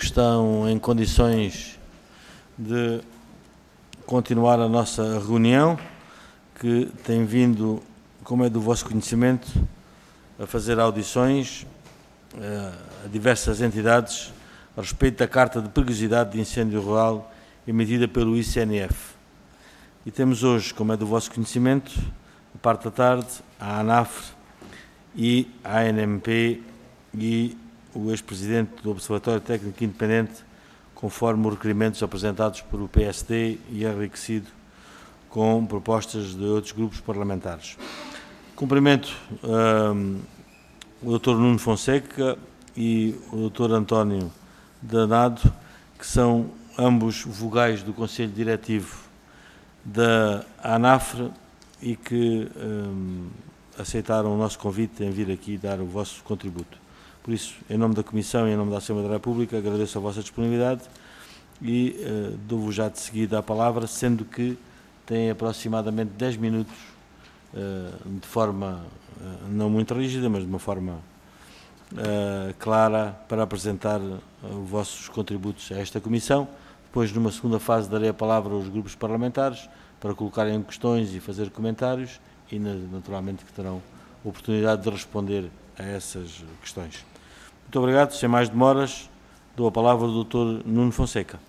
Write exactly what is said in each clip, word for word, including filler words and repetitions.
estão em condições de continuar a nossa reunião, que tem vindo, como é do vosso conhecimento, a fazer audições a diversas entidades a respeito da Carta de Perigosidade de Incêndio Rural emitida pelo I C N F. E temos hoje, como é do vosso conhecimento, a parte da tarde, a ANAFRE e a A N M P e o ex-presidente do Observatório Técnico Independente, conforme os requerimentos apresentados por o P S D e enriquecido com propostas de outros grupos parlamentares. Cumprimento um, o doutor Nuno Fonseca e o doutor António Danado, que são ambos vogais do Conselho Diretivo da ANAFRE e que um, aceitaram o nosso convite em vir aqui dar o vosso contributo. Por isso, em nome da Comissão e em nome da Assembleia da República, agradeço a vossa disponibilidade e uh, dou-vos já de seguida a palavra, sendo que têm aproximadamente dez minutos, uh, de forma uh, não muito rígida, mas de uma forma uh, clara, para apresentar uh, os vossos contributos a esta Comissão. Depois, numa segunda fase, darei a palavra aos grupos parlamentares para colocarem questões e fazer comentários e, naturalmente, que terão oportunidade de responder a essas questões. Muito obrigado. Sem mais demoras, dou a palavra ao doutor Nuno Fonseca.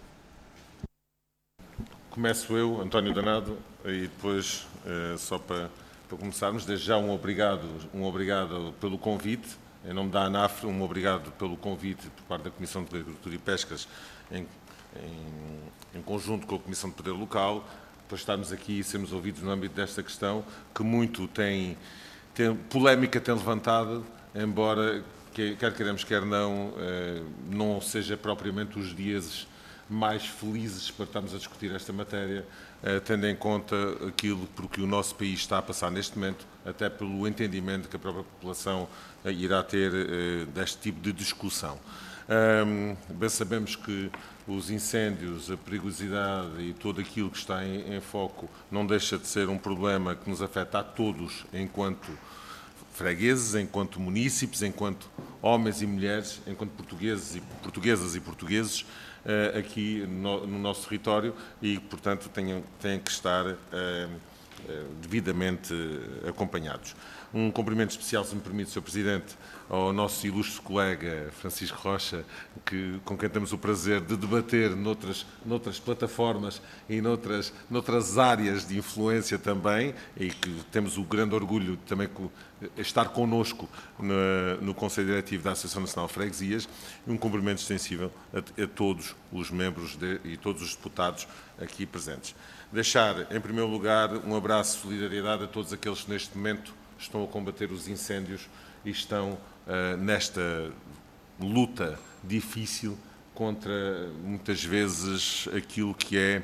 Começo eu, António Danado, e depois, eh, só para, para começarmos, desde já um obrigado, um obrigado pelo convite, em nome da ANAFRE, um obrigado pelo convite por parte da Comissão de Agricultura e Pescas, em, em, em conjunto com a Comissão de Poder Local, para estarmos aqui e sermos ouvidos no âmbito desta questão, que muito tem, tem polémica tem levantado, embora, que, quer queremos, quer não, eh, não seja propriamente os dias mais felizes para estarmos a discutir esta matéria, eh, tendo em conta aquilo por que o nosso país está a passar neste momento, até pelo entendimento que a própria população eh, irá ter eh, deste tipo de discussão. Um, bem sabemos que os incêndios, a perigosidade e tudo aquilo que está em, em foco não deixa de ser um problema que nos afeta a todos enquanto fregueses, enquanto munícipes, enquanto homens e mulheres, enquanto portugueses e portuguesas e portugueses uh, aqui no, no nosso território e, portanto, tenham, têm que estar uh, uh, devidamente acompanhados. Um cumprimento especial, se me permite, senhor Presidente, ao nosso ilustre colega Francisco Rocha, que, com quem temos o prazer de debater noutras, noutras plataformas e noutras, noutras áreas de influência também, e que temos o grande orgulho de também estar connosco no, no Conselho Diretivo da Associação Nacional de Freguesias, e um cumprimento extensível a, a todos os membros de, e todos os deputados aqui presentes. Deixar, em primeiro lugar, um abraço de solidariedade a todos aqueles que neste momento estão a combater os incêndios e estão uh, nesta luta difícil contra, muitas vezes, aquilo que é,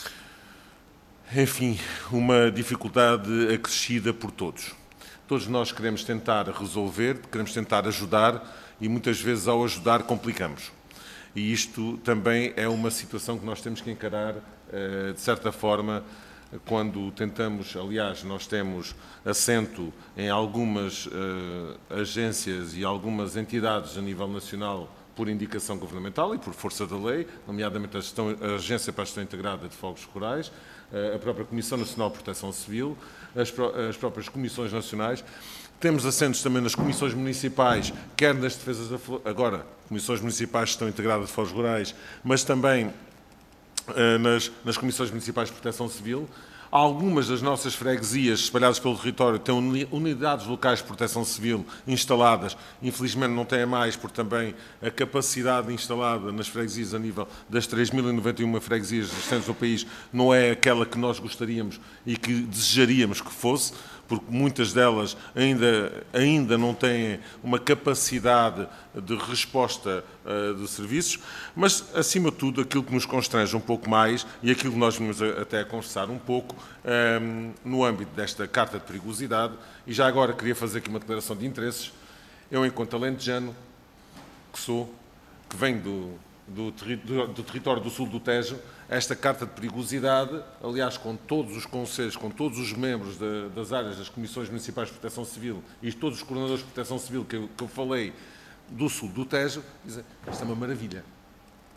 enfim, uma dificuldade acrescida por todos. Todos nós queremos tentar resolver, queremos tentar ajudar e, muitas vezes, ao ajudar, complicamos. E isto também é uma situação que nós temos que encarar, uh, de certa forma, quando tentamos, aliás, nós temos assento em algumas uh, agências e algumas entidades a nível nacional por indicação governamental e por força da lei, nomeadamente a, gestão, a Agência para a Gestão Integrada de Fogos Rurais, uh, a própria Comissão Nacional de Proteção Civil, as, pró as próprias Comissões Nacionais. Temos assentos também nas Comissões Municipais, quer nas defesas da... Agora, Comissões Municipais de Gestão Integrada de Fogos Rurais, mas também Nas, nas Comissões Municipais de Proteção Civil. Algumas das nossas freguesias espalhadas pelo território têm unidades locais de proteção civil instaladas. Infelizmente não têm mais, porque também a capacidade instalada nas freguesias a nível das três mil e noventa e uma freguesias existentes no país não é aquela que nós gostaríamos e que desejaríamos que fosse, porque muitas delas ainda, ainda não têm uma capacidade de resposta uh, de serviços, mas, acima de tudo, aquilo que nos constrange um pouco mais e aquilo que nós vamos até a conversar um pouco um, no âmbito desta Carta de Perigosidade, e já agora queria fazer aqui uma declaração de interesses. Eu, enquanto alentejano, que sou, que venho do, do, do, do território do sul do Tejo, esta Carta de Perigosidade, aliás, com todos os conselhos, com todos os membros de, das áreas das Comissões Municipais de Proteção Civil e todos os coordenadores de Proteção Civil que eu, que eu falei do sul do Tejo, dizem, esta é uma maravilha.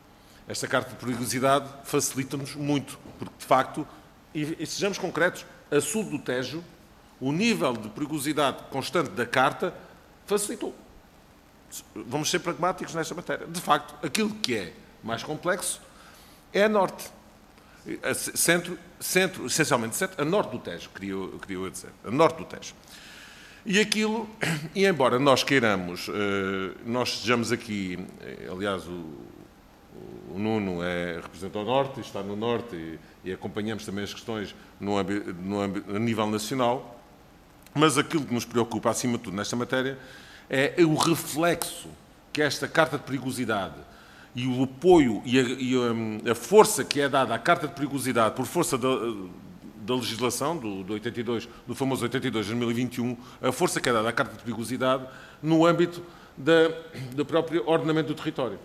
esta carta de perigosidade facilita-nos muito, porque, de facto, e, e sejamos concretos, a sul do Tejo, o nível de perigosidade constante da carta facilitou. Vamos ser pragmáticos nesta matéria. De facto, aquilo que é mais complexo é a norte. A centro, centro, essencialmente centro, a norte do Tejo, queria, eu, queria eu dizer. A norte do Tejo. E aquilo, e embora nós queiramos, nós estejamos aqui, aliás, o, o Nuno é, representa o Norte, está no Norte e, e acompanhamos também as questões no âmbito, no âmbito, a nível nacional, mas aquilo que nos preocupa, acima de tudo, nesta matéria, é o reflexo que esta Carta de Perigosidade e o apoio e a, e a, a força que é dada à Carta de Perigosidade por força da, da legislação do, do, oitenta e dois, do famoso oitenta e dois de dois mil e vinte e um, a força que é dada à Carta de Perigosidade no âmbito da, do próprio ordenamento do território.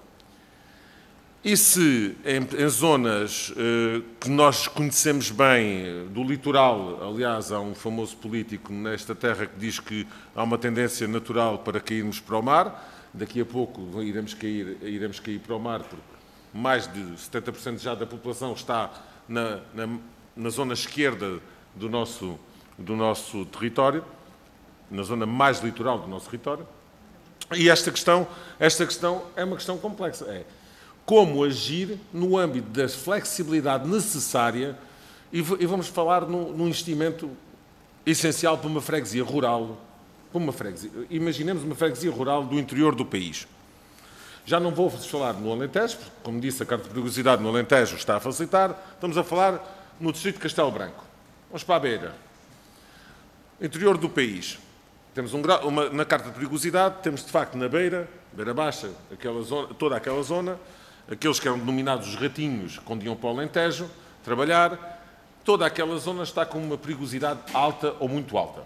E se em, em zonas eh, que nós conhecemos bem do litoral, aliás, há um famoso político nesta terra que diz que há uma tendência natural para cairmos para o mar, daqui a pouco iremos cair, iremos cair para o mar, porque mais de setenta por cento já da população está na, na, na zona esquerda do nosso, do nosso território, na zona mais litoral do nosso território. E esta questão, esta questão é uma questão complexa. É como agir no âmbito da flexibilidade necessária, e vamos falar num, num investimento essencial para uma freguesia rural, para uma freguesia, imaginemos uma freguesia rural do interior do país. Já não vou falar no Alentejo, porque, como disse, a Carta de Perigosidade no Alentejo está a facilitar, estamos a falar no distrito de Castelo Branco. Vamos para a beira. Interior do país. Temos um, uma, na Carta de Perigosidade, temos de facto na beira, beira baixa, aquela zona, toda aquela zona, aqueles que eram denominados os ratinhos, quando iam para o Alentejo trabalhar, toda aquela zona está com uma perigosidade alta ou muito alta.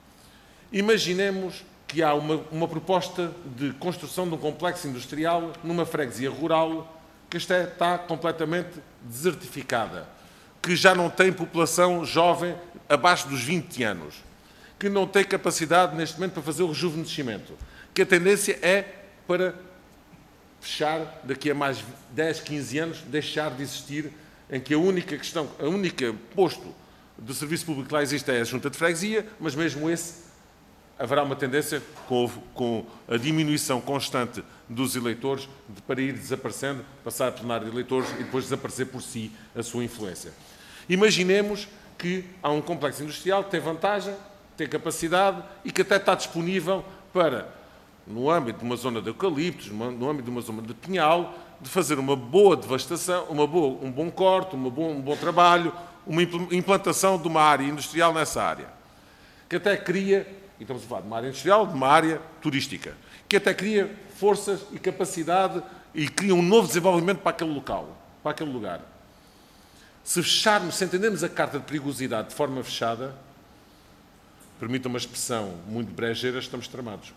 Imaginemos que há uma, uma proposta de construção de um complexo industrial numa freguesia rural que está, está completamente desertificada, que já não tem população jovem abaixo dos vinte anos, que não tem capacidade neste momento para fazer o rejuvenescimento, que a tendência é para fechar, daqui a mais dez, quinze anos, deixar de existir, em que a única questão, a única posto de serviço público que lá existe é a junta de freguesia, mas mesmo esse haverá uma tendência, com, com a diminuição constante dos eleitores, de, para ir desaparecendo, passar a plenário de eleitores e depois desaparecer por si a sua influência. Imaginemos que há um complexo industrial que tem vantagem, tem capacidade e que até está disponível para, no âmbito de uma zona de eucaliptos, no âmbito de uma zona de pinhal, de fazer uma boa devastação, uma boa, um bom corte, uma boa, um bom trabalho, uma implantação de uma área industrial nessa área, que até cria, e estamos a falar de uma área industrial, de uma área turística, que até cria forças e capacidade e cria um novo desenvolvimento para aquele local, para aquele lugar. Se fecharmos, se entendermos a Carta de Perigosidade de forma fechada, permita uma expressão muito brejeira, estamos tramados.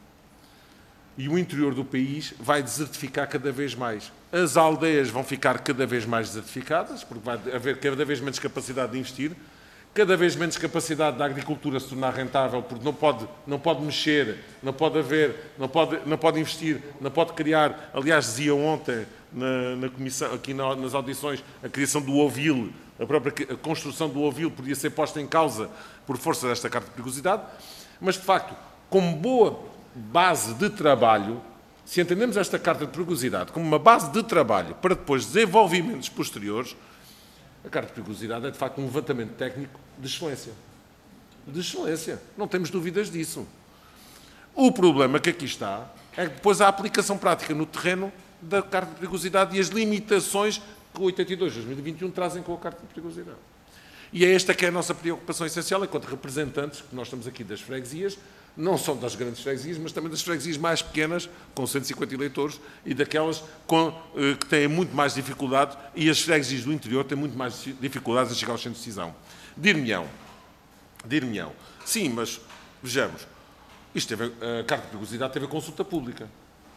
E o interior do país vai desertificar cada vez mais. As aldeias vão ficar cada vez mais desertificadas, porque vai haver cada vez menos capacidade de investir, cada vez menos capacidade da agricultura se tornar rentável, porque não pode, não pode mexer, não pode haver, não pode, não pode investir, não pode criar. Aliás, dizia ontem na, na comissão, aqui na, nas audições, a criação do ovil, a própria a construção do ovil podia ser posta em causa por força desta Carta de Perigosidade, mas, de facto, como boa base de trabalho, se entendemos esta Carta de Perigosidade como uma base de trabalho para depois desenvolvimentos posteriores, a Carta de Perigosidade é, de facto, um levantamento técnico de excelência. De excelência. Não temos dúvidas disso. O problema que aqui está é que depois a aplicação prática no terreno da Carta de Perigosidade e as limitações que o oitenta e dois de dois mil e vinte e um trazem com a Carta de Perigosidade. E é esta que é a nossa preocupação essencial, enquanto representantes, que nós estamos aqui das freguesias, não só das grandes freguesias, mas também das freguesias mais pequenas, com cento e cinquenta eleitores, e daquelas com, eh, que têm muito mais dificuldade, e as freguesias do interior têm muito mais dificuldades em chegar ao centro de decisão. Dir-me-ão, dir-me-ão, sim, mas vejamos, isto teve, a Carta de Perigosidade teve a consulta pública.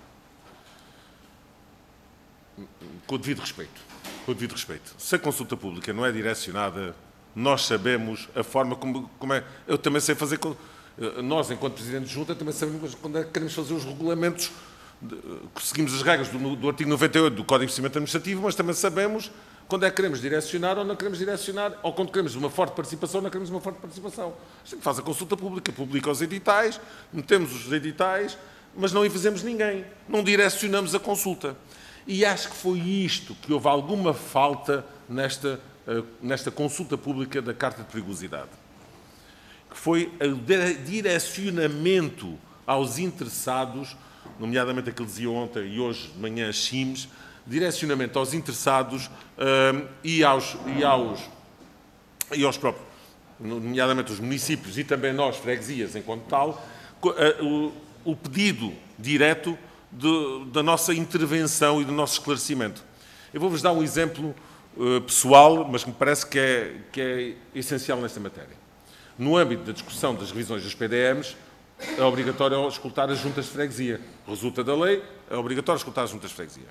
Com o devido respeito, com o devido respeito. Se a consulta pública não é direcionada, nós sabemos a forma como, como é. Eu também sei fazer. Nós, enquanto Presidente de Junta, também sabemos quando é que queremos fazer os regulamentos seguimos as regras do, do artigo noventa e oito do Código de Procedimento Administrativo, mas também sabemos quando é que queremos direcionar ou não queremos direcionar, ou quando queremos uma forte participação ou não queremos uma forte participação. A gente faz a consulta pública, publica os editais, metemos os editais, mas não fazemos ninguém, não direcionamos a consulta. E acho que foi isto que houve alguma falta nesta, nesta consulta pública da Carta de Perigosidade, que foi o direcionamento aos interessados, nomeadamente aquilo que dizia ontem e hoje de manhã as C I Ms, direcionamento aos interessados um, e, aos, e, aos, e aos próprios, nomeadamente os municípios e também nós, freguesias, enquanto tal, o, o pedido direto de, da nossa intervenção e do nosso esclarecimento. Eu vou-vos dar um exemplo uh, pessoal, mas que me parece que é, que é essencial nesta matéria. No âmbito da discussão das revisões dos P D Ms, é obrigatório escutar as juntas de freguesia. Resulta da lei, é obrigatório escutar as juntas de freguesia.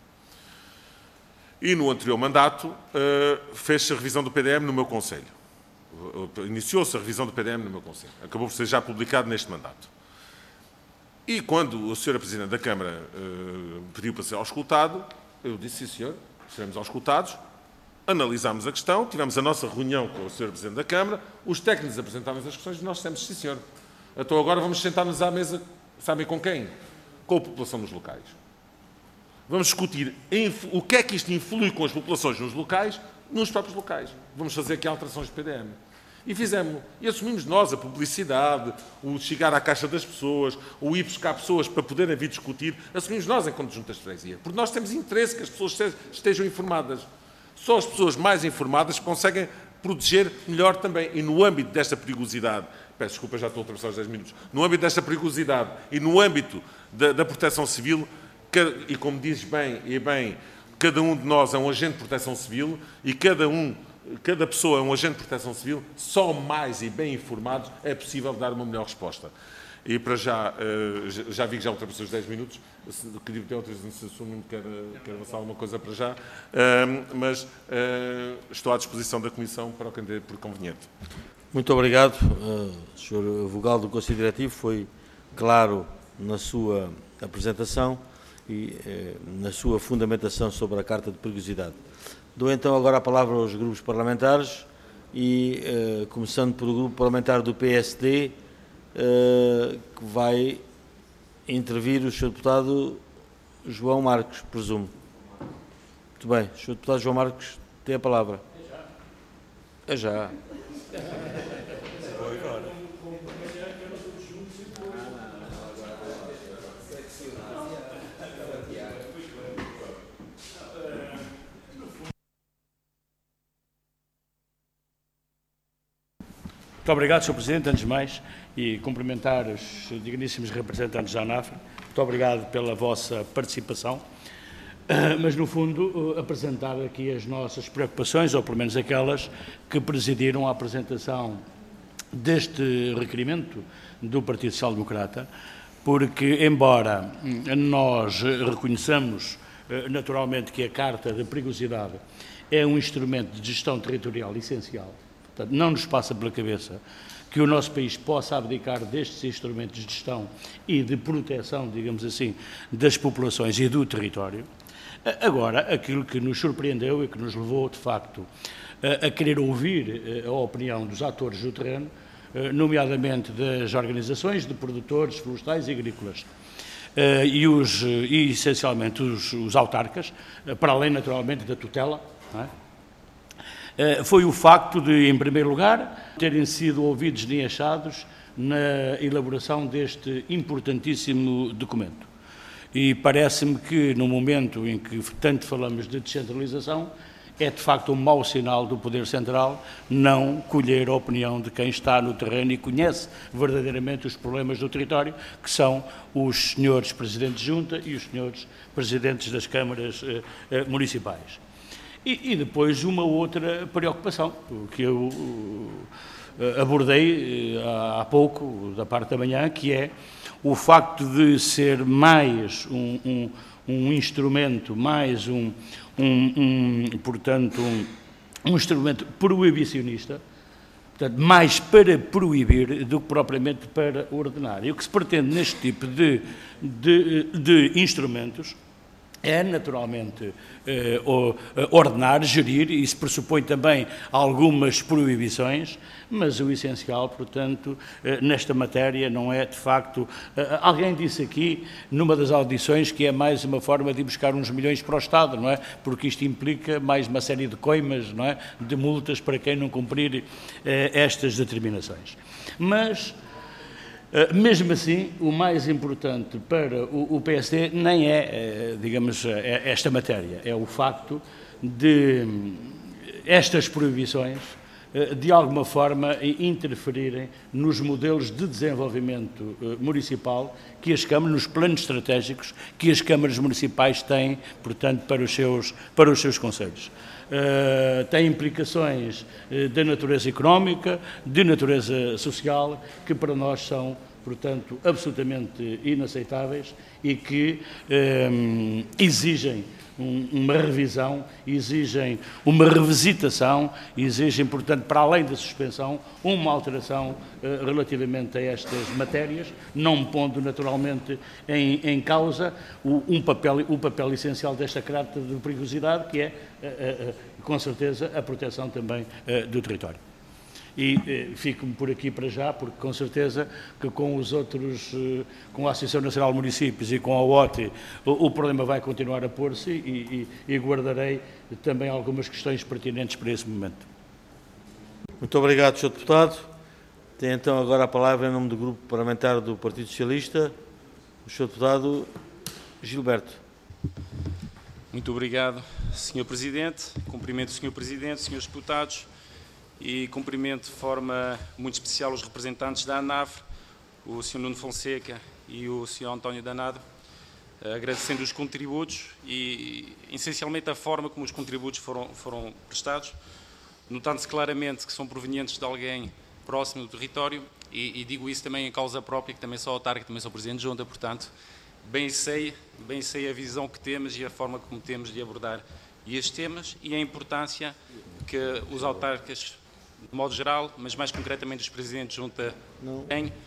E no anterior mandato, uh, fez-se a revisão do P D M no meu concelho. Iniciou-se a revisão do P D M no meu concelho. Acabou por ser já publicado neste mandato. E quando a senhora Presidente da Câmara uh, pediu para ser auscultado, eu disse, sim senhor, seremos auscultados, analisámos a questão, tivemos a nossa reunião com a senhora Presidente da Câmara, os técnicos apresentaram-nos as questões e nós dissemos, sim senhor. Então agora vamos sentar-nos à mesa, sabem com quem? Com a população dos locais. Vamos discutir o que é que isto influi com as populações nos locais, nos próprios locais. Vamos fazer aqui alterações de P D M. E fizemos, e assumimos nós a publicidade, o chegar à caixa das pessoas, o ir buscar pessoas para poderem vir discutir, assumimos nós enquanto juntas de freguesia. Porque nós temos interesse que as pessoas estejam informadas. Só as pessoas mais informadas conseguem proteger melhor também. E no âmbito desta perigosidade, peço desculpa, já estou a ultrapassar os dez minutos, no âmbito desta perigosidade e no âmbito da, da proteção civil, e como dizes bem, e bem, cada um de nós é um agente de proteção civil e cada um, cada pessoa é um agente de proteção civil, só mais e bem informados é possível dar uma melhor resposta. E para já, já vi que já ultrapassou os dez minutos, queria ter outras se o Nuno quer, quer avançar alguma coisa para já, mas estou à disposição da Comissão para o que entender por conveniente. Muito obrigado, senhor Vogal do Conselho Diretivo, foi claro na sua apresentação e eh, na sua fundamentação sobre a Carta de Perigosidade. Dou então agora a palavra aos grupos parlamentares e, eh, começando pelo grupo parlamentar do P S D, eh, que vai intervir o senhor deputado João Marcos, presumo. Muito bem, o senhor deputado João Marcos tem a palavra. É já. É já. Muito obrigado, senhor Presidente, antes de mais, e cumprimentar os digníssimos representantes da ANAFRE. Muito obrigado pela vossa participação, mas, no fundo, apresentar aqui as nossas preocupações, ou pelo menos aquelas que presidiram a apresentação deste requerimento do Partido Social Democrata, porque, embora nós reconheçamos naturalmente que a Carta de Perigosidade é um instrumento de gestão territorial essencial, portanto, não nos passa pela cabeça que o nosso país possa abdicar destes instrumentos de gestão e de proteção, digamos assim, das populações e do território. Agora, aquilo que nos surpreendeu e que nos levou, de facto, a querer ouvir a opinião dos atores do terreno, nomeadamente das organizações de produtores florestais e agrícolas, e, os, e essencialmente os, os autarcas, para além, naturalmente, da tutela, não é? Foi o facto de, em primeiro lugar, terem sido ouvidos nem achados na elaboração deste importantíssimo documento. E parece-me que, no momento em que tanto falamos de descentralização, é de facto um mau sinal do Poder Central não colher a opinião de quem está no terreno e conhece verdadeiramente os problemas do território, que são os senhores Presidentes de Junta e os senhores Presidentes das Câmaras eh, eh, Municipais. E, e depois uma outra preocupação, que eu uh, abordei uh, há pouco, da parte da manhã, que é o facto de ser mais um, um, um instrumento, mais um, um, um portanto, um, um instrumento proibicionista, portanto, mais para proibir do que propriamente para ordenar. E o que se pretende neste tipo de, de, de instrumentos é, naturalmente, eh, ordenar, gerir, e isso pressupõe também algumas proibições, mas o essencial, portanto, eh, nesta matéria não é, de facto... Eh, alguém disse aqui, numa das audições, que é mais uma forma de ir buscar uns milhões para o Estado, não é? Porque isto implica mais uma série de coimas, não é? De multas para quem não cumprir eh, estas determinações. Mas... Uh, mesmo assim, o mais importante para o, o P S D nem é, uh, digamos, é esta matéria, é o facto de um, estas proibições, uh, de alguma forma, interferirem nos modelos de desenvolvimento uh, municipal que as câmaras, nos planos estratégicos que as câmaras municipais têm, portanto, para os seus, para os seus concelhos. Uh, tem implicações uh, de natureza económica, de natureza social, que para nós são, portanto, absolutamente inaceitáveis e que um, exigem um, uma revisão, exigem uma revisitação, exigem, portanto, para além da suspensão, uma alteração uh, relativamente a estas matérias, não pondo naturalmente em, em causa o, um papel, o papel essencial desta carta de perigosidade, que é, uh, uh, com certeza, a proteção também uh, do território. E eh, fico-me por aqui para já, porque com certeza que com os outros, eh, com a Associação Nacional de Municípios e com a O T I, o, o problema vai continuar a pôr-se e, e, e guardarei também algumas questões pertinentes para esse momento. Muito obrigado, senhor Deputado. Tem então agora a palavra em nome do Grupo Parlamentar do Partido Socialista, o senhor Deputado Gilberto. Muito obrigado, senhor Presidente. Cumprimento o senhor Presidente, senhores deputados, e cumprimento de forma muito especial os representantes da ANAFRE, o senhor Nuno Fonseca e o senhor António Danado, agradecendo os contributos e, essencialmente, a forma como os contributos foram, foram prestados, notando-se claramente que são provenientes de alguém próximo do território, e, e digo isso também em causa própria, que também sou autarca, também sou Presidente de Junta, portanto, bem sei, bem sei a visão que temos e a forma como temos de abordar estes temas e a importância que os autarcas, de modo geral, mas mais concretamente os Presidentes de Junta, têm uh,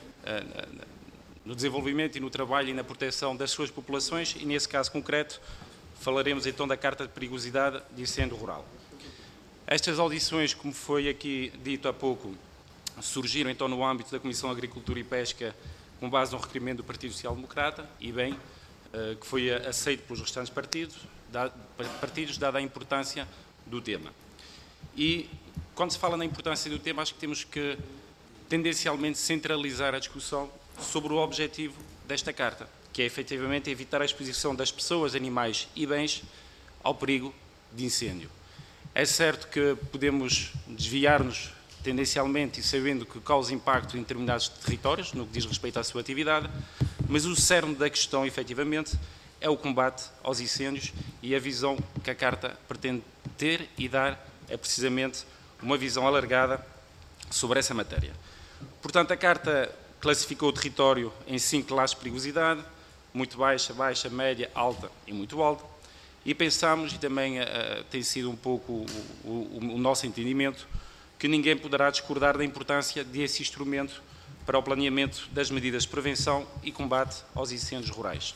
no desenvolvimento e no trabalho e na proteção das suas populações, e nesse caso concreto falaremos então da Carta de Perigosidade de Incêndio Rural. Estas audições, como foi aqui dito há pouco, surgiram então no âmbito da Comissão de Agricultura e Pesca com base no requerimento do Partido Social Democrata, e bem, uh, que foi aceito pelos restantes partidos, da, partidos, dada a importância do tema. E quando se fala na importância do tema, acho que temos que tendencialmente centralizar a discussão sobre o objetivo desta Carta, que é efetivamente evitar a exposição das pessoas, animais e bens ao perigo de incêndio. É certo que podemos desviar-nos tendencialmente e sabendo que causa impacto em determinados territórios, no que diz respeito à sua atividade, mas o cerne da questão, efetivamente, é o combate aos incêndios, e a visão que a Carta pretende ter e dar é precisamente uma visão alargada sobre essa matéria. Portanto, a Carta classificou o território em cinco classes de perigosidade: muito baixa, baixa, média, alta e muito alta, e pensamos, e também uh, tem sido um pouco o, o, o nosso entendimento, que ninguém poderá discordar da importância desse instrumento para o planeamento das medidas de prevenção e combate aos incêndios rurais.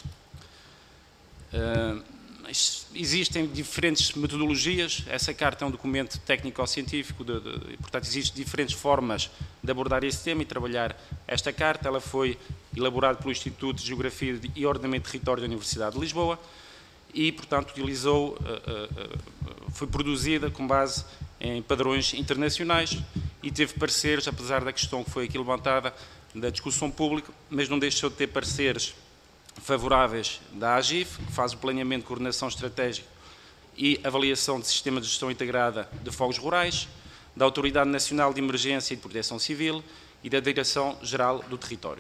Uh, Existem diferentes metodologias, essa carta é um documento técnico-científico, de, de, portanto existem diferentes formas de abordar esse tema e trabalhar esta carta. Ela foi elaborada pelo Instituto de Geografia e Ordenamento de Território da Universidade de Lisboa e, portanto, utilizou, uh, uh, foi produzida com base em padrões internacionais e teve pareceres, apesar da questão que foi aqui levantada, da discussão pública, mas não deixou de ter pareceres favoráveis da AGIF, que faz o planeamento, coordenação estratégica e avaliação de sistema de gestão integrada de fogos rurais, da Autoridade Nacional de Emergência e de Proteção Civil e da Direção-Geral do Território.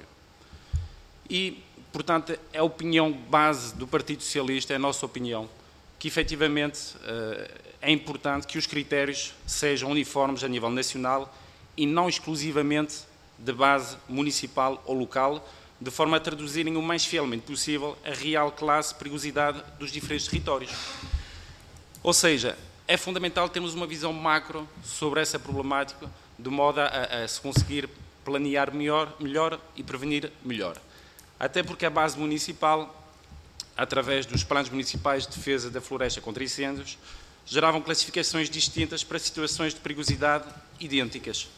E, portanto, é a opinião base do Partido Socialista, é a nossa opinião, que efetivamente é importante que os critérios sejam uniformes a nível nacional e não exclusivamente de base municipal ou local, de forma a traduzirem o mais fielmente possível a real classe de perigosidade dos diferentes territórios. Ou seja, é fundamental termos uma visão macro sobre essa problemática, de modo a, a se conseguir planear melhor, melhor e prevenir melhor. Até porque a base municipal, através dos planos municipais de defesa da floresta contra incêndios, geravam classificações distintas para situações de perigosidade idênticas.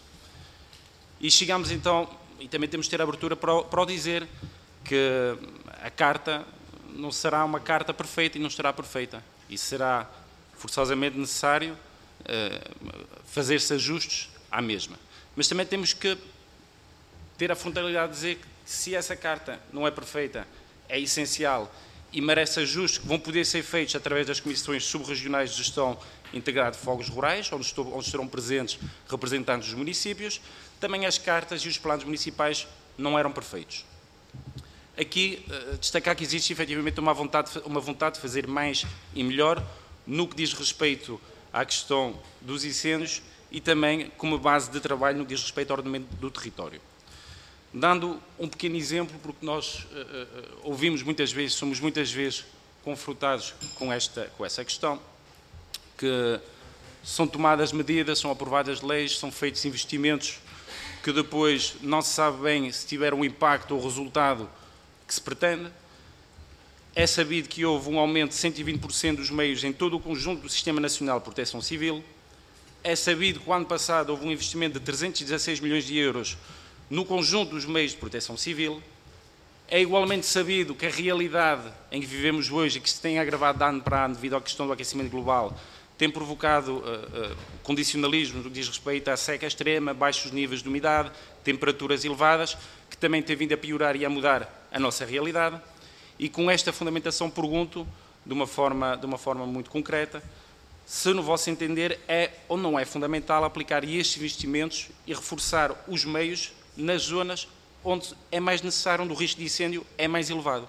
E chegamos então, e também temos de ter abertura para o, para o dizer, que a carta não será uma carta perfeita e não estará perfeita. E será forçosamente necessário uh, fazer-se ajustes à mesma. Mas também temos que ter a frontalidade de dizer que se essa carta não é perfeita, é essencial e merece ajustes que vão poder ser feitos através das comissões subregionais de gestão integrada de fogos rurais, onde, estou, onde estarão presentes representantes dos municípios, também as cartas e os planos municipais não eram perfeitos. Aqui, destacar que existe efetivamente uma vontade, uma vontade de fazer mais e melhor no que diz respeito à questão dos incêndios e também como base de trabalho no que diz respeito ao ordenamento do território. Dando um pequeno exemplo, porque nós uh, uh, ouvimos muitas vezes, somos muitas vezes confrontados com, esta, com essa questão, que são tomadas medidas, são aprovadas leis, são feitos investimentos que depois não se sabe bem se tiveram um impacto ou resultado que se pretende. É sabido que houve um aumento de cento e vinte por cento dos meios em todo o conjunto do Sistema Nacional de Proteção Civil. É sabido que o ano passado houve um investimento de trezentos e dezasseis milhões de euros no conjunto dos meios de proteção civil. É igualmente sabido que a realidade em que vivemos hoje e que se tem agravado de ano para ano devido à questão do aquecimento global tem provocado uh, uh, condicionalismo no que diz respeito à seca extrema, baixos níveis de umidade, temperaturas elevadas, que também tem vindo a piorar e a mudar a nossa realidade. E com esta fundamentação pergunto, de uma forma, de uma forma muito concreta, se no vosso entender é ou não é fundamental aplicar estes investimentos e reforçar os meios nas zonas onde é mais necessário, onde o risco de incêndio é mais elevado.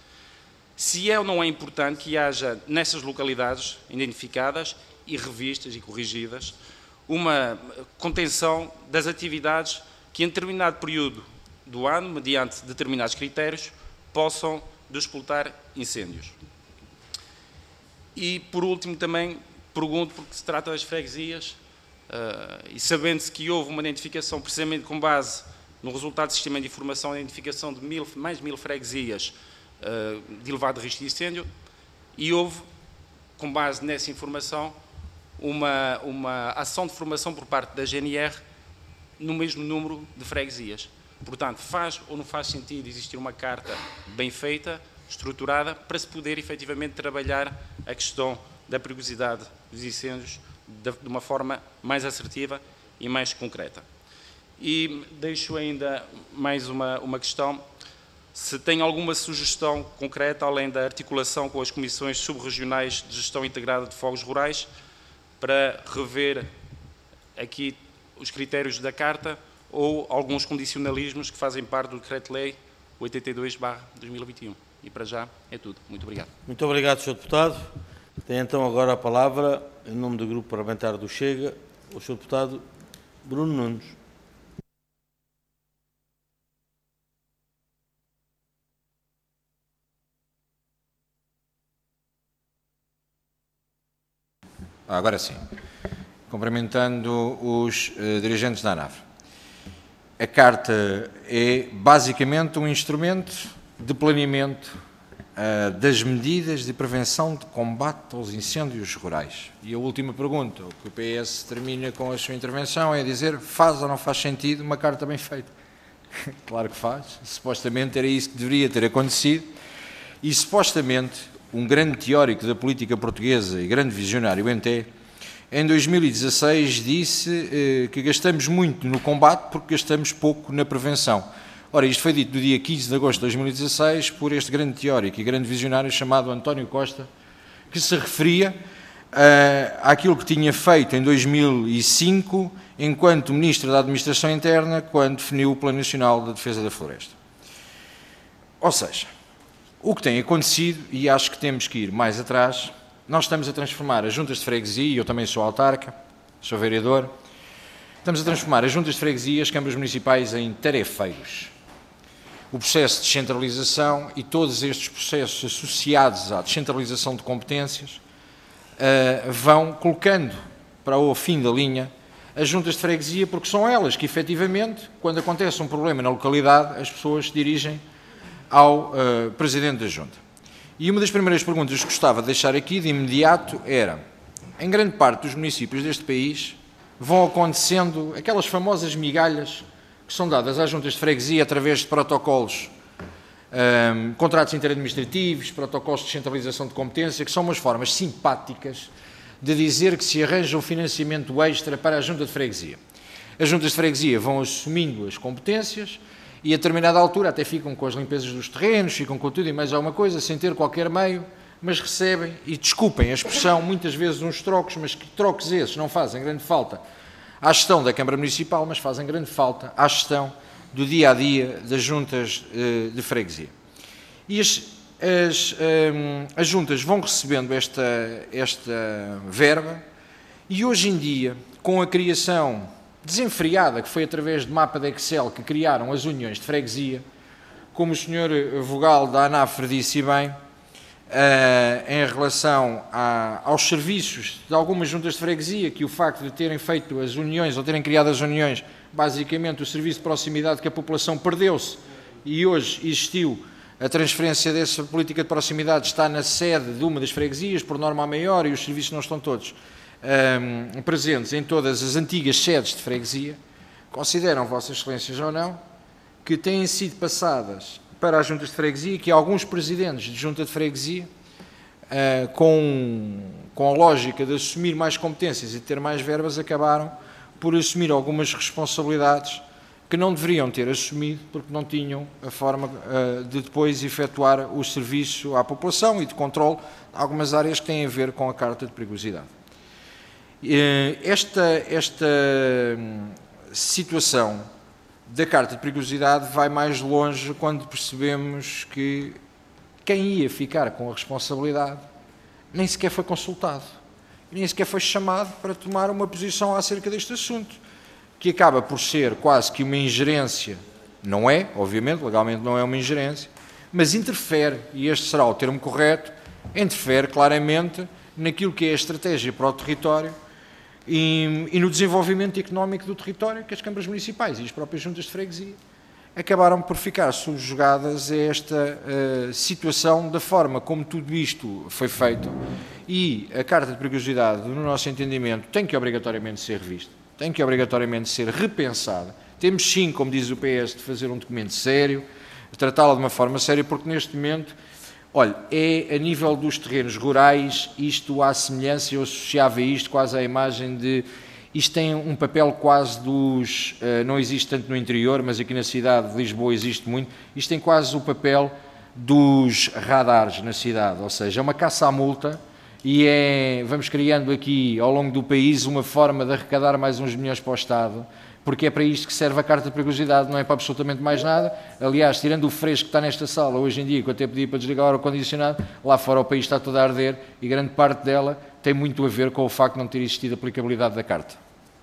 Se é ou não é importante que haja nessas localidades identificadas e revistas e corrigidas uma contenção das atividades que em determinado período do ano, mediante determinados critérios, possam despoltar incêndios. E por último também pergunto, porque se trata das freguesias, uh, e sabendo-se que houve uma identificação precisamente com base no resultado do sistema de informação, a identificação de mil, mais de mil freguesias uh, de elevado risco de incêndio, e houve, com base nessa informação, uma, uma ação de formação por parte da G N R no mesmo número de freguesias. Portanto, faz ou não faz sentido existir uma carta bem feita, estruturada, para se poder efetivamente trabalhar a questão da perigosidade dos incêndios de, de uma forma mais assertiva e mais concreta. E deixo ainda mais uma, uma questão, se tem alguma sugestão concreta, além da articulação com as comissões subregionais de gestão integrada de fogos rurais, para rever aqui os critérios da Carta ou alguns condicionalismos que fazem parte do Decreto-Lei oitenta e dois barra dois mil e vinte e um. E para já é tudo. Muito obrigado. Muito obrigado, senhor Deputado. Tem então agora a palavra, em nome do Grupo Parlamentar do Chega, o senhor Deputado Bruno Nunes. Agora sim, cumprimentando os uh, dirigentes da ANAF. A Carta é basicamente um instrumento de planeamento uh, das medidas de prevenção de combate aos incêndios rurais. E a última pergunta, o que o P S termina com a sua intervenção, é dizer, faz ou não faz sentido uma Carta bem feita? Claro que faz, supostamente era isso que deveria ter acontecido, e supostamente um grande teórico da política portuguesa e grande visionário, Benté, em dois mil e dezasseis disse eh, que gastamos muito no combate porque gastamos pouco na prevenção. Ora, isto foi dito no dia quinze de agosto de dois mil e dezasseis por este grande teórico e grande visionário chamado António Costa, que se referia eh, àquilo que tinha feito em dois mil e cinco, enquanto Ministro da Administração Interna, quando definiu o Plano Nacional de Defesa da Floresta. Ou seja, o que tem acontecido, e acho que temos que ir mais atrás, nós estamos a transformar as juntas de freguesia, e eu também sou autarca, sou vereador, estamos a transformar as juntas de freguesia, as câmaras municipais, em tarefeiros. O processo de descentralização e todos estes processos associados à descentralização de competências uh, vão colocando para o fim da linha as juntas de freguesia, porque são elas que, efetivamente, quando acontece um problema na localidade, as pessoas se dirigem ao uh, Presidente da Junta. E uma das primeiras perguntas que gostava de deixar aqui, de imediato, era, em grande parte dos municípios deste país, vão acontecendo aquelas famosas migalhas que são dadas às juntas de freguesia através de protocolos, um, contratos interadministrativos, protocolos de descentralização de competência, que são umas formas simpáticas de dizer que se arranja um financiamento extra para a junta de freguesia. As juntas de freguesia vão assumindo as competências e a determinada altura até ficam com as limpezas dos terrenos, ficam com tudo e mais alguma coisa, sem ter qualquer meio, mas recebem, e desculpem a expressão, muitas vezes uns trocos, mas que trocos esses não fazem grande falta à gestão da Câmara Municipal, mas fazem grande falta à gestão do dia-a-dia das juntas uh, de freguesia. E as, as, um, as juntas vão recebendo esta, esta verba e hoje em dia, com a criação desenfreada, que foi através de mapa de Excel que criaram as uniões de freguesia, como o senhor vogal da ANAFRE disse bem, Uh, em relação a, aos serviços de algumas juntas de freguesia, que o facto de terem feito as uniões, ou terem criado as uniões, basicamente o serviço de proximidade que a população perdeu-se e hoje existiu a transferência dessa política de proximidade, está na sede de uma das freguesias, por norma maior, e os serviços não estão todos um, presentes em todas as antigas sedes de freguesia. Consideram, Vossas Excelências ou não, que têm sido passadas para as juntas de freguesia, que alguns presidentes de junta de freguesia, uh, com, com a lógica de assumir mais competências e de ter mais verbas, acabaram por assumir algumas responsabilidades que não deveriam ter assumido, porque não tinham a forma uh, de depois efetuar o serviço à população e de controle de algumas áreas que têm a ver com a Carta de Perigosidade. Uh, esta, esta situação da Carta de Perigosidade vai mais longe quando percebemos que quem ia ficar com a responsabilidade nem sequer foi consultado, nem sequer foi chamado para tomar uma posição acerca deste assunto, que acaba por ser quase que uma ingerência, não é, obviamente, legalmente não é uma ingerência, mas interfere, e este será o termo correto, interfere claramente naquilo que é a estratégia para o território E, e no desenvolvimento económico do território, que as câmaras municipais e as próprias juntas de freguesia acabaram por ficar subjugadas a esta uh, situação da forma como tudo isto foi feito. E a Carta de Perigosidade, no nosso entendimento, tem que obrigatoriamente ser revista, tem que obrigatoriamente ser repensada. Temos sim, como diz o P S, de fazer um documento sério, tratá-la de uma forma séria, porque neste momento, olha, é a nível dos terrenos rurais, isto à semelhança, eu associava isto quase à imagem de, isto tem um papel quase dos, uh, não existe tanto no interior, mas aqui na cidade de Lisboa existe muito, isto tem quase o papel dos radares na cidade, ou seja, é uma caça à multa e é, vamos criando aqui ao longo do país uma forma de arrecadar mais uns milhões para o Estado, porque é para isto que serve a Carta de Perigosidade, não é para absolutamente mais nada. Aliás, tirando o fresco que está nesta sala hoje em dia, que eu até pedi para desligar o ar-condicionado, lá fora o país está todo a arder e grande parte dela tem muito a ver com o facto de não ter existido a aplicabilidade da Carta.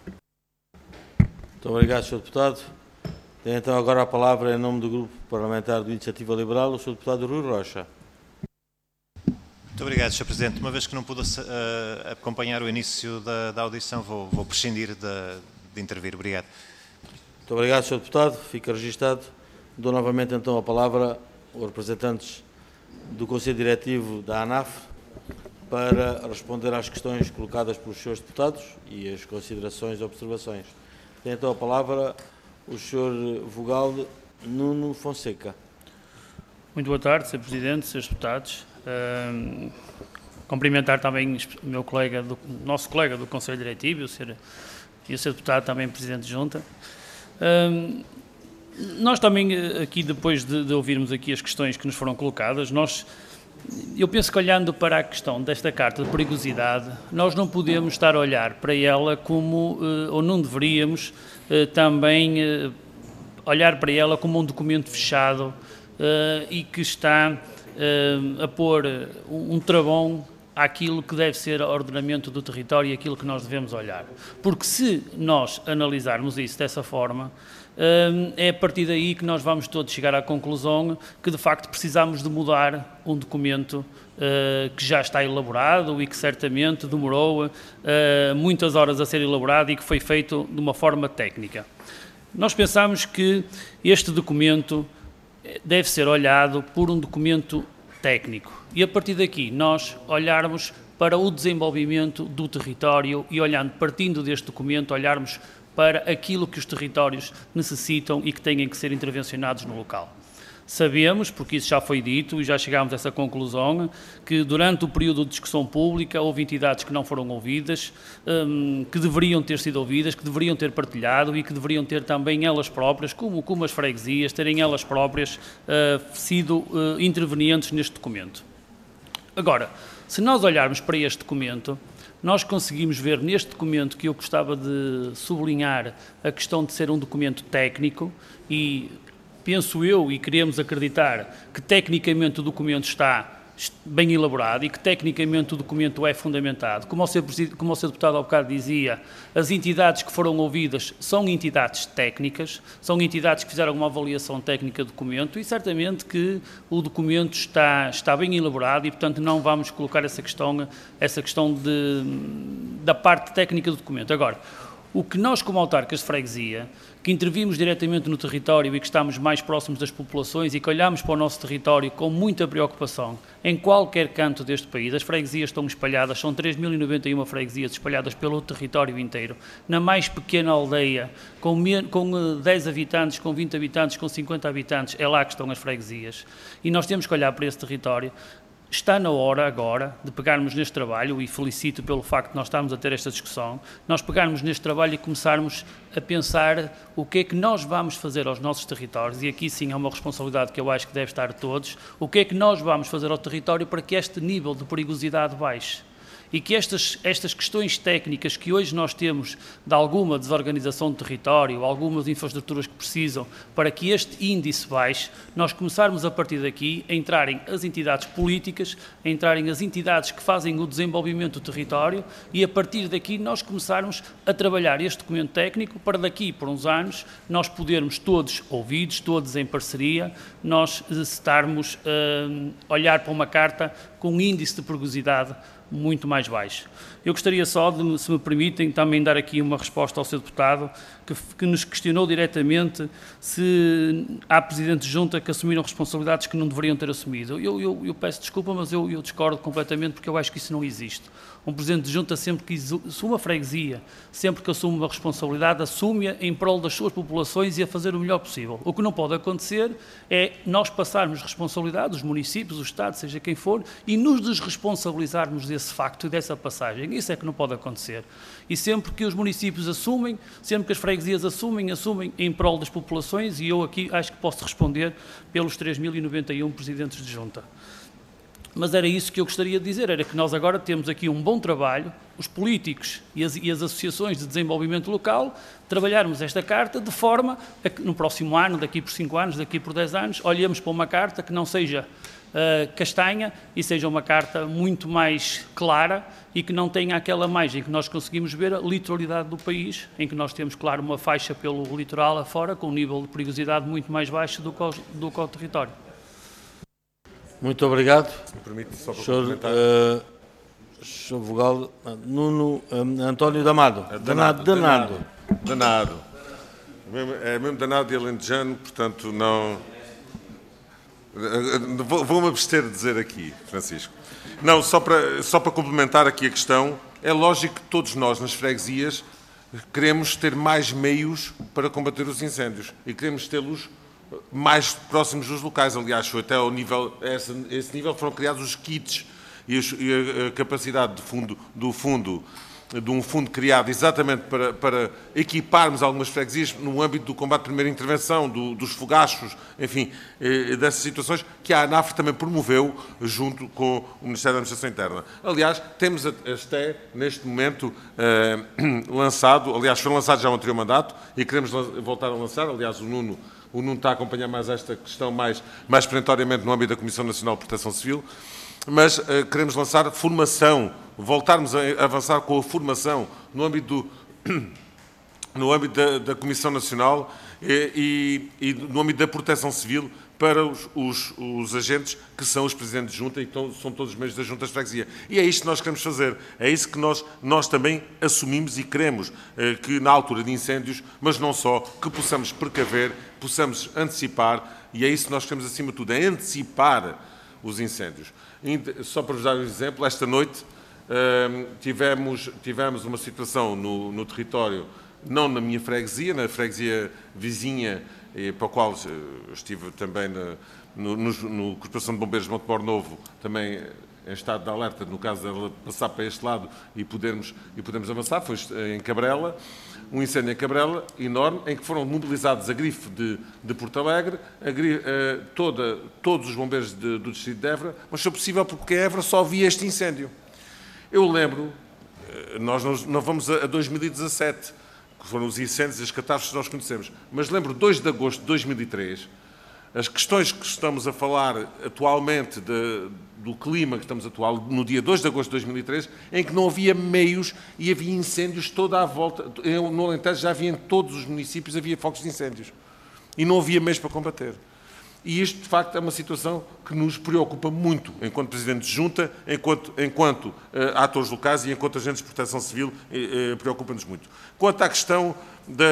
Muito obrigado, senhor Deputado. Tem então agora a palavra, em nome do Grupo Parlamentar do Iniciativa Liberal, o senhor Deputado Rui Rocha. Muito obrigado, senhor Presidente. Uma vez que não pude uh, acompanhar o início da, da audição, vou, vou prescindir de... de intervir. Obrigado. Muito obrigado, senhor Deputado. Fica registado. Dou novamente então a palavra aos representantes do Conselho Diretivo da ANAFRE para responder às questões colocadas pelos senhores deputados e as considerações e observações. Tem então a palavra o senhor vogal Nuno Fonseca. Muito boa tarde, senhor Presidente, senhores deputados. Um, cumprimentar também o meu colega, do, nosso colega do Conselho Diretivo, o senhor e o senhor Deputado também Presidente de Junta. Um, nós também, aqui depois de, de ouvirmos aqui as questões que nos foram colocadas, nós, eu penso que olhando para a questão desta Carta de Perigosidade, nós não podemos estar a olhar para ela como, uh, ou não deveríamos uh, também uh, olhar para ela como um documento fechado uh, e que está uh, a pôr um, um travão àquilo que deve ser o ordenamento do território e aquilo que nós devemos olhar. Porque se nós analisarmos isso dessa forma, é a partir daí que nós vamos todos chegar à conclusão que, de facto, precisamos de mudar um documento uh, que já está elaborado e que certamente demorou uh, muitas horas a ser elaborado e que foi feito de uma forma técnica. Nós pensamos que este documento deve ser olhado por um documento técnico e, a partir daqui, nós olharmos para o desenvolvimento do território e, olhando, partindo deste documento, olharmos para aquilo que os territórios necessitam e que têm que ser intervencionados no local. Sabemos, porque isso já foi dito e já chegámos a essa conclusão, que durante o período de discussão pública houve entidades que não foram ouvidas, hum, que deveriam ter sido ouvidas, que deveriam ter partilhado e que deveriam ter também elas próprias, como, como as freguesias, terem elas próprias uh, sido uh, intervenientes neste documento. Agora, se nós olharmos para este documento, nós conseguimos ver neste documento, que eu gostava de sublinhar a questão de ser um documento técnico, e penso eu e queremos acreditar que tecnicamente o documento está bem elaborado e que tecnicamente o documento é fundamentado. Como o senhor, como o senhor deputado há bocado dizia, as entidades que foram ouvidas são entidades técnicas, são entidades que fizeram uma avaliação técnica do documento e certamente que o documento está, está bem elaborado e, portanto, não vamos colocar essa questão, essa questão de, da parte técnica do documento. Agora, o que nós, como autarcas de freguesia, que intervimos diretamente no território e que estamos mais próximos das populações e que olhamos para o nosso território com muita preocupação, em qualquer canto deste país, as freguesias estão espalhadas, são três mil e noventa e uma freguesias espalhadas pelo território inteiro, na mais pequena aldeia, com, com dez habitantes, com vinte habitantes, com cinquenta habitantes, é lá que estão as freguesias. E nós temos que olhar para esse território. Está na hora agora de pegarmos neste trabalho, e felicito pelo facto de nós estarmos a ter esta discussão, nós pegarmos neste trabalho e começarmos a pensar o que é que nós vamos fazer aos nossos territórios, e aqui sim é uma responsabilidade que eu acho que deve estar a todos, o que é que nós vamos fazer ao território para que este nível de perigosidade baixe. E que estas, estas questões técnicas que hoje nós temos de alguma desorganização do território, algumas infraestruturas que precisam, para que este índice baixe, nós começarmos a partir daqui a entrarem as entidades políticas, a entrarem as entidades que fazem o desenvolvimento do território e a partir daqui nós começarmos a trabalhar este documento técnico para daqui por uns anos nós podermos todos ouvidos, todos em parceria, nós estarmos a olhar para uma carta com um índice de perigosidade muito mais baixo. Eu gostaria só de, se me permitem, também dar aqui uma resposta ao senhor deputado, que, que nos questionou diretamente se há presidentes de junta que assumiram responsabilidades que não deveriam ter assumido. Eu, eu, eu peço desculpa, mas eu, eu discordo completamente, porque eu acho que isso não existe. Um presidente de junta, sempre que assume a freguesia, sempre que assume uma responsabilidade, assume-a em prol das suas populações e a fazer o melhor possível. O que não pode acontecer é nós passarmos responsabilidade, os municípios, o Estado, seja quem for, e nos desresponsabilizarmos desse facto e dessa passagem. Isso é que não pode acontecer. E sempre que os municípios assumem, sempre que as freguesias assumem, assumem em prol das populações, e eu aqui acho que posso responder pelos três mil e noventa e um presidentes de junta. Mas era isso que eu gostaria de dizer, era que nós agora temos aqui um bom trabalho, os políticos e as, e as associações de desenvolvimento local, trabalharmos esta carta de forma a que no próximo ano, daqui por cinco anos, daqui por dez anos, olhemos para uma carta que não seja uh, castanha e seja uma carta muito mais clara e que não tenha aquela margem que nós conseguimos ver a litoralidade do país, em que nós temos, claro, uma faixa pelo litoral afora com um nível de perigosidade muito mais baixo do que o, do que o território. Muito obrigado. Se me permite, só para senhor, complementar. Uh, senhor Vogal, Nuno um, António Damado. É danado, danado. Danado. danado. É mesmo danado e alentejano, portanto, não... Vou-me abster de dizer aqui, Francisco. Não, só para, só para complementar aqui a questão, é lógico que todos nós, nas freguesias, queremos ter mais meios para combater os incêndios e queremos tê-los mais próximos dos locais. Aliás, foi até ao nível, a esse, a esse nível foram criados os kits e, os, e a, a capacidade de fundo, do fundo, de um fundo criado exatamente para, para equiparmos algumas freguesias no âmbito do combate de primeira intervenção, do, dos fogachos, enfim, eh, dessas situações que a ANAF também promoveu junto com o Ministério da Administração Interna. Aliás, temos até, neste momento, eh, lançado, aliás, foi lançado já no anterior mandato e queremos voltar a lançar, aliás, o Nuno O Nuno está a acompanhar mais esta questão mais, mais perentoriamente no âmbito da Comissão Nacional de Proteção Civil, mas uh, queremos lançar formação, voltarmos a avançar com a formação no âmbito, do, no âmbito da, da Comissão Nacional e, e, e no âmbito da Proteção Civil para os, os, os agentes que são os presidentes de junta e que são todos os membros das juntas de freguesia. E é isto que nós queremos fazer, é isso que nós, nós também assumimos e queremos, eh, que na altura de incêndios, mas não só, que possamos precaver, possamos antecipar, e é isso que nós queremos acima de tudo, é antecipar os incêndios. Só para vos dar um exemplo, esta noite eh, tivemos, tivemos uma situação no, no território, não na minha freguesia, na freguesia vizinha, e para o qual estive também na, no, no, no Corporação de Bombeiros de Montemor Novo, também em estado de alerta, no caso dela passar para este lado e podermos, e podermos avançar, foi em Cabrela, um incêndio em Cabrela, enorme, em que foram mobilizados a grife de, de Porto Alegre, a grife, eh, toda, todos os bombeiros de, do distrito de Évora, mas foi possível porque em Évora só havia este incêndio. Eu lembro, nós não, não vamos a, a dois mil e dezassete, que foram os incêndios e as catástrofes que nós conhecemos. Mas lembro, dois de agosto de dois mil e três, as questões que estamos a falar atualmente de, do clima que estamos atual, no dia dois de agosto de dois mil e três, em que não havia meios e havia incêndios toda à volta. No Alentejo já havia em todos os municípios, havia focos de incêndios. E não havia meios para combater. E isto, de facto, é uma situação que nos preocupa muito, enquanto Presidente de Junta, enquanto, enquanto uh, atores locais e enquanto agentes de proteção civil, uh, uh, preocupa-nos muito. Quanto à questão da,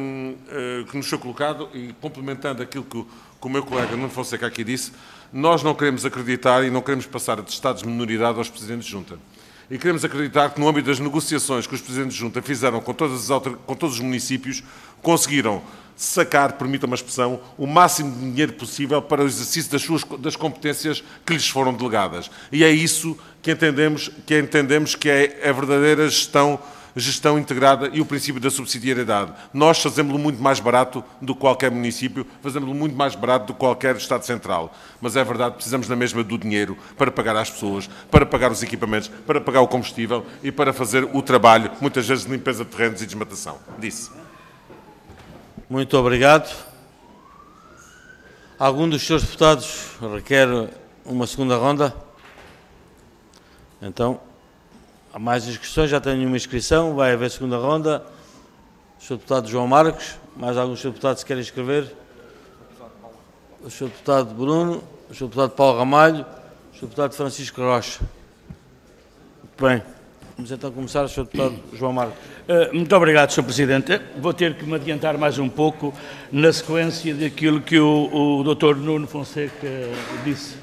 uh, que nos foi colocado, e complementando aquilo que o, que o meu colega Nuno Fonseca aqui disse, nós não queremos acreditar e não queremos passar de estados de minoridade aos Presidentes de Junta. E queremos acreditar que, no âmbito das negociações que os Presidentes de Junta fizeram com, todas as, com todos os municípios, conseguiram sacar, permita uma expressão, o máximo de dinheiro possível para o exercício das, suas, das competências que lhes foram delegadas. E é isso que entendemos que, entendemos que é a verdadeira gestão, gestão integrada e o princípio da subsidiariedade. Nós fazemos-lo muito mais barato do que qualquer município, fazemos-lo muito mais barato do que qualquer Estado Central. Mas é verdade, precisamos na mesma do dinheiro para pagar às pessoas, para pagar os equipamentos, para pagar o combustível e para fazer o trabalho, muitas vezes de limpeza de terrenos e desmatação. Disse. Muito obrigado. Algum dos senhores deputados requer uma segunda ronda? Então, há mais inscrições, já tenho uma inscrição, vai haver segunda ronda. O senhor deputado João Marcos, mais alguns senhores deputados que querem inscrever? O senhor deputado Bruno, o senhor deputado Paulo Ramalho, o senhor deputado Francisco Rocha. Muito bem. Vamos então começar, senhor deputado João Marcos. Uh, muito obrigado, senhor Presidente. Vou ter que me adiantar mais um pouco na sequência daquilo que o, o doutor Nuno Fonseca disse.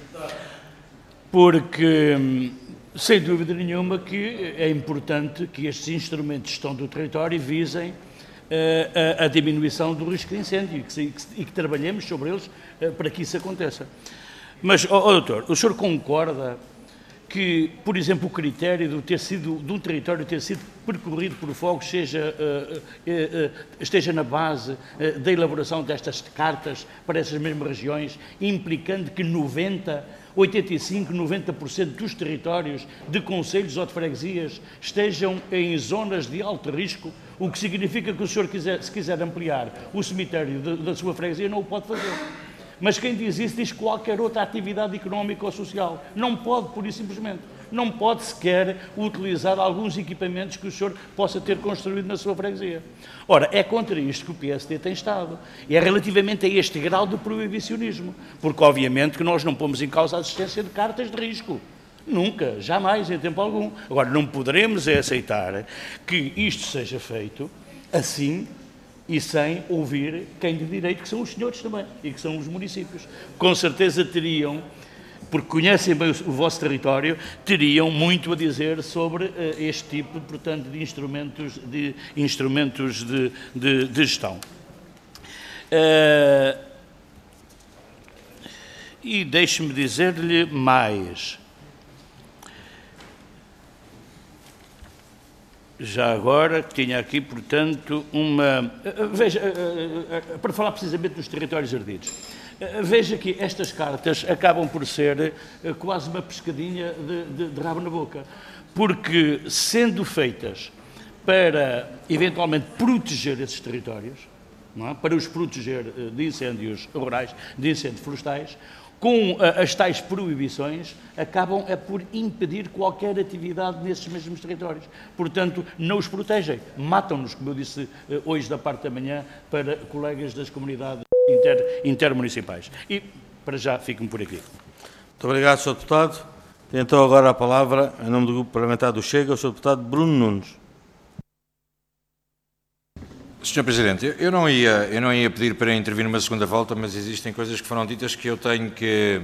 Porque, sem dúvida nenhuma, que é importante que estes instrumentos de gestão do território visem uh, a, a diminuição do risco de incêndio e que, e que trabalhemos sobre eles uh, para que isso aconteça. Mas, ó, ó, doutor, o senhor concorda que, por exemplo, o critério de, ter sido, de um território ter sido percorrido por fogos seja, uh, uh, uh, esteja na base uh, da elaboração destas cartas para essas mesmas regiões, implicando que noventa, oitenta e cinco, noventa por cento dos territórios de concelhos ou de freguesias estejam em zonas de alto risco, o que significa que o senhor, quiser, se quiser ampliar o cemitério de, da sua freguesia, não o pode fazer. Mas quem diz isso diz qualquer outra atividade económica ou social. Não pode, pura e simplesmente. Não pode sequer utilizar alguns equipamentos que o senhor possa ter construído na sua freguesia. Ora, é contra isto que o P S D tem estado. E é relativamente a este grau de proibicionismo. Porque, obviamente, que nós não pomos em causa a existência de cartas de risco. Nunca, jamais, em tempo algum. Agora, não poderemos aceitar que isto seja feito assim, e sem ouvir quem de direito, que são os senhores também, e que são os municípios. Com certeza teriam, porque conhecem bem o, o vosso território, teriam muito a dizer sobre uh, este tipo, portanto, de instrumentos de, instrumentos de, de, de gestão. Uh, e deixe-me dizer-lhe mais. Já agora, tinha aqui, portanto, uma... Veja, para falar precisamente dos territórios ardidos, veja que estas cartas acabam por ser quase uma pescadinha de, de, de rabo na boca, porque, sendo feitas para, eventualmente, proteger esses territórios, não é? Para os proteger de incêndios rurais, de incêndios florestais, com as tais proibições, acabam a por impedir qualquer atividade nesses mesmos territórios. Portanto, não os protegem, matam-nos, como eu disse hoje da parte da manhã, para colegas das comunidades inter, intermunicipais. E, Para já, fico-me por aqui. Muito obrigado, senhor Deputado. Tem então agora a palavra, em nome do Grupo Parlamentar do Chega, o senhor Deputado Bruno Nunes. senhor Presidente, eu não ia, eu não ia pedir para intervir numa segunda volta, mas existem coisas que foram ditas que eu tenho que...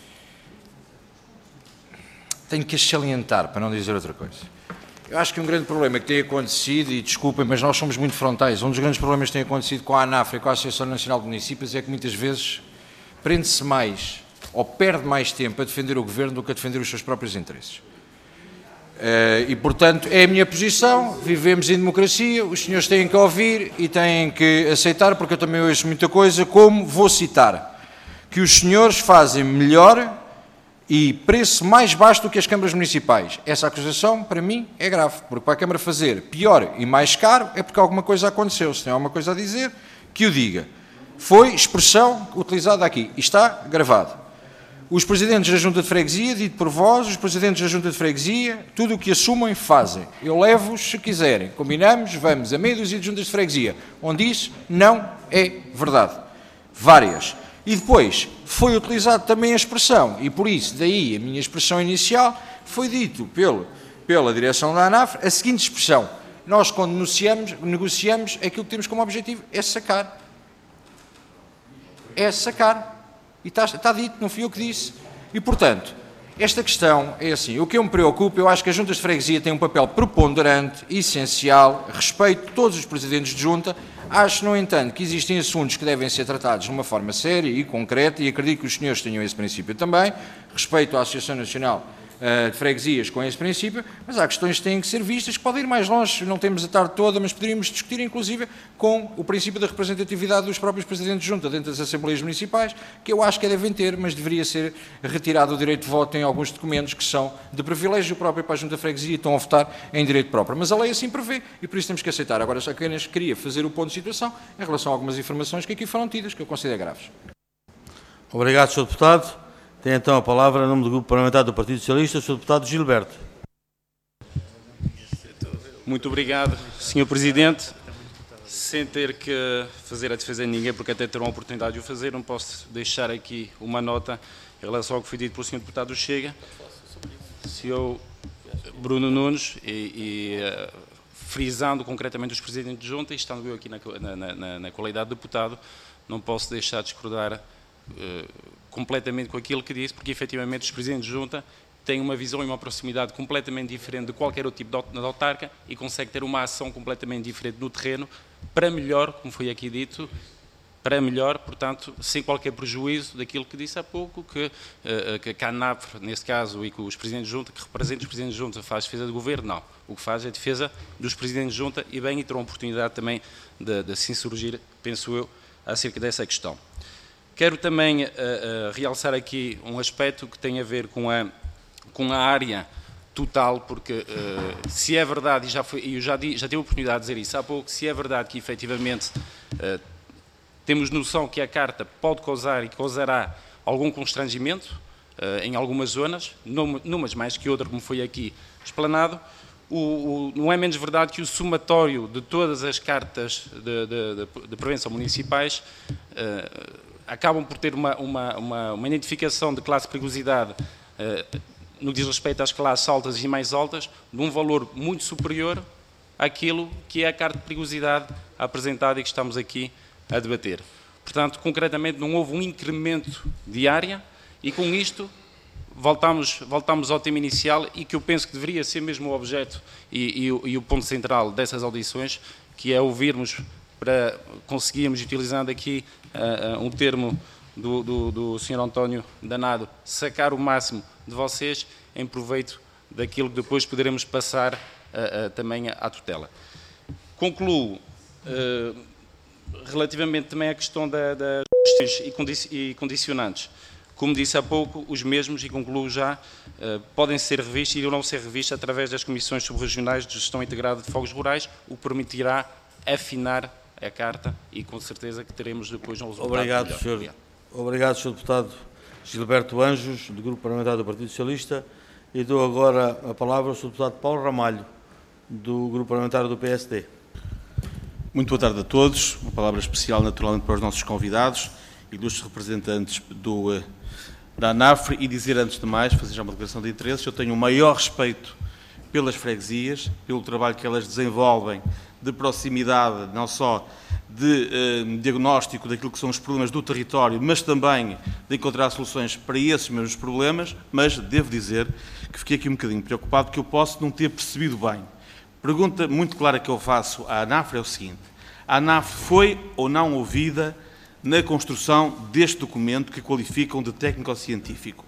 tenho que salientar, para não dizer outra coisa. Eu acho que um grande problema que tem acontecido, e desculpem, mas nós somos muito frontais, um dos grandes problemas que tem acontecido com a ANAF e com a Associação Nacional de Municípios é que muitas vezes prende-se mais ou perde mais tempo a defender o Governo do que a defender os seus próprios interesses. Uh, e, portanto, é a minha posição, vivemos em democracia, os senhores têm que ouvir e têm que aceitar, porque eu também ouço muita coisa, como vou citar, que os senhores fazem melhor e preço mais baixo do que as câmaras municipais. Essa acusação, para mim, é grave, porque para a Câmara fazer pior e mais caro é porque alguma coisa aconteceu. Se tem alguma coisa a dizer, que o diga. Foi expressão utilizada aqui e está gravado. Os presidentes da Junta de Freguesia, dito por vós, os presidentes da Junta de Freguesia, tudo o que assumem, fazem. Eu levo-os se quiserem. Combinamos, vamos a meia dúzia de Juntas de Freguesia, onde isso não é verdade. Várias. E depois foi utilizada também a expressão, e por isso, daí a minha expressão inicial, foi dito pelo, pela direção da ANAF a seguinte expressão: nós, quando negociamos, negociamos, aquilo que temos como objetivo é sacar. É sacar. E está, está dito, não fui eu que disse. E, portanto, esta questão é assim, o que eu me preocupo, eu acho que as juntas de freguesia têm um papel preponderante, essencial, respeito todos os presidentes de junta. Acho, no entanto, que existem assuntos que devem ser tratados de uma forma séria e concreta, e acredito que os senhores tenham esse princípio também, respeito à Associação Nacional uh, de Freguesias com esse princípio, mas há questões que têm que ser vistas, que podem ir mais longe, não temos a tarde toda, mas poderíamos discutir, inclusive, com o princípio da representatividade dos próprios presidentes de junta dentro das Assembleias Municipais, que eu acho que devem ter, mas deveria ser retirado o direito de voto em alguns documentos que são de privilégio próprio para a Junta de Freguesia e estão a votar em direito próprio. Mas a lei assim prevê e por isso temos que aceitar. Agora, só apenas queria fazer o ponto de situação em relação a algumas informações que aqui foram tidas, que eu considero graves. Obrigado, senhor Deputado. Tem então a palavra, em nome do Grupo Parlamentar do Partido Socialista, o senhor Deputado Gilberto. Muito obrigado, senhor Presidente. Sem ter que fazer a defesa de ninguém, porque até terão a oportunidade de o fazer, não posso deixar aqui uma nota em relação ao que foi dito pelo senhor Deputado do Chega, senhor Bruno Nunes, e, e uh, frisando concretamente os presidentes de junta, e estando eu aqui na, na, na, na qualidade de deputado, não posso deixar de discordar uh, completamente com aquilo que disse, porque efetivamente os presidentes de junta têm uma visão e uma proximidade completamente diferente de qualquer outro tipo de autarca e conseguem ter uma ação completamente diferente no terreno, para melhor, como foi aqui dito, para melhor, portanto, sem qualquer prejuízo daquilo que disse há pouco, que, uh, que a ANAF, nesse caso, e que os presidentes de junta, que representam os presidentes de junta, faz defesa do governo, não. O que faz é defesa dos presidentes de junta e bem, e terão a oportunidade também de, de se insurgir, penso eu, acerca dessa questão. Quero também uh, uh, realçar aqui um aspecto que tem a ver com a, com a área total, porque uh, se é verdade, e já, foi, eu já, di, já tive a oportunidade de dizer isso há pouco, se é verdade que efetivamente uh, temos noção que a Carta pode causar e causará algum constrangimento uh, em algumas zonas, numas mais que outras, como foi aqui explanado, o, o, não é menos verdade que o somatório de todas as cartas de, de, de, de prevenção municipais uh, acabam por ter uma, uma, uma, uma identificação de classe de perigosidade uh, no que diz respeito às classes altas e mais altas, de um valor muito superior àquilo que é a carta de perigosidade apresentada e que estamos aqui a debater. Portanto, concretamente, não houve um incremento de área e, com isto, voltamos, voltamos ao tema inicial e que eu penso que deveria ser mesmo o objeto e, e, e o ponto central dessas audições, que é ouvirmos para conseguirmos, utilizando aqui uh, uh, um termo do, do, do senhor António Danado, sacar o máximo de vocês em proveito daquilo que depois poderemos passar uh, uh, também à tutela. Concluo uh, relativamente também à questão das da questões e, condi e condicionantes. Como disse há pouco, os mesmos, e concluo já, uh, podem ser revistos e irão ser revistos através das comissões subregionais de gestão integrada de fogos rurais, o que permitirá afinar a carta e com certeza que teremos depois um resultado Obrigado, melhor. senhor. Obrigado. Obrigado, senhor Deputado Gilberto Anjos, do Grupo Parlamentar do Partido Socialista, e dou agora a palavra ao senhor Deputado Paulo Ramalho, do Grupo Parlamentar do P S D. Muito boa tarde a todos, uma palavra especial naturalmente para os nossos convidados ilustres representantes do, da ANAFRE, e dizer antes de mais, fazer já uma declaração de interesses, eu tenho o maior respeito pelas freguesias, pelo trabalho que elas desenvolvem de proximidade, não só de eh, diagnóstico daquilo que são os problemas do território, mas também de encontrar soluções para esses mesmos problemas, mas devo dizer que fiquei aqui um bocadinho preocupado porque eu posso não ter percebido bem. Pergunta muito clara que eu faço à ANAFRE é o seguinte: a ANAFRE foi ou não ouvida na construção deste documento que qualificam de técnico-científico?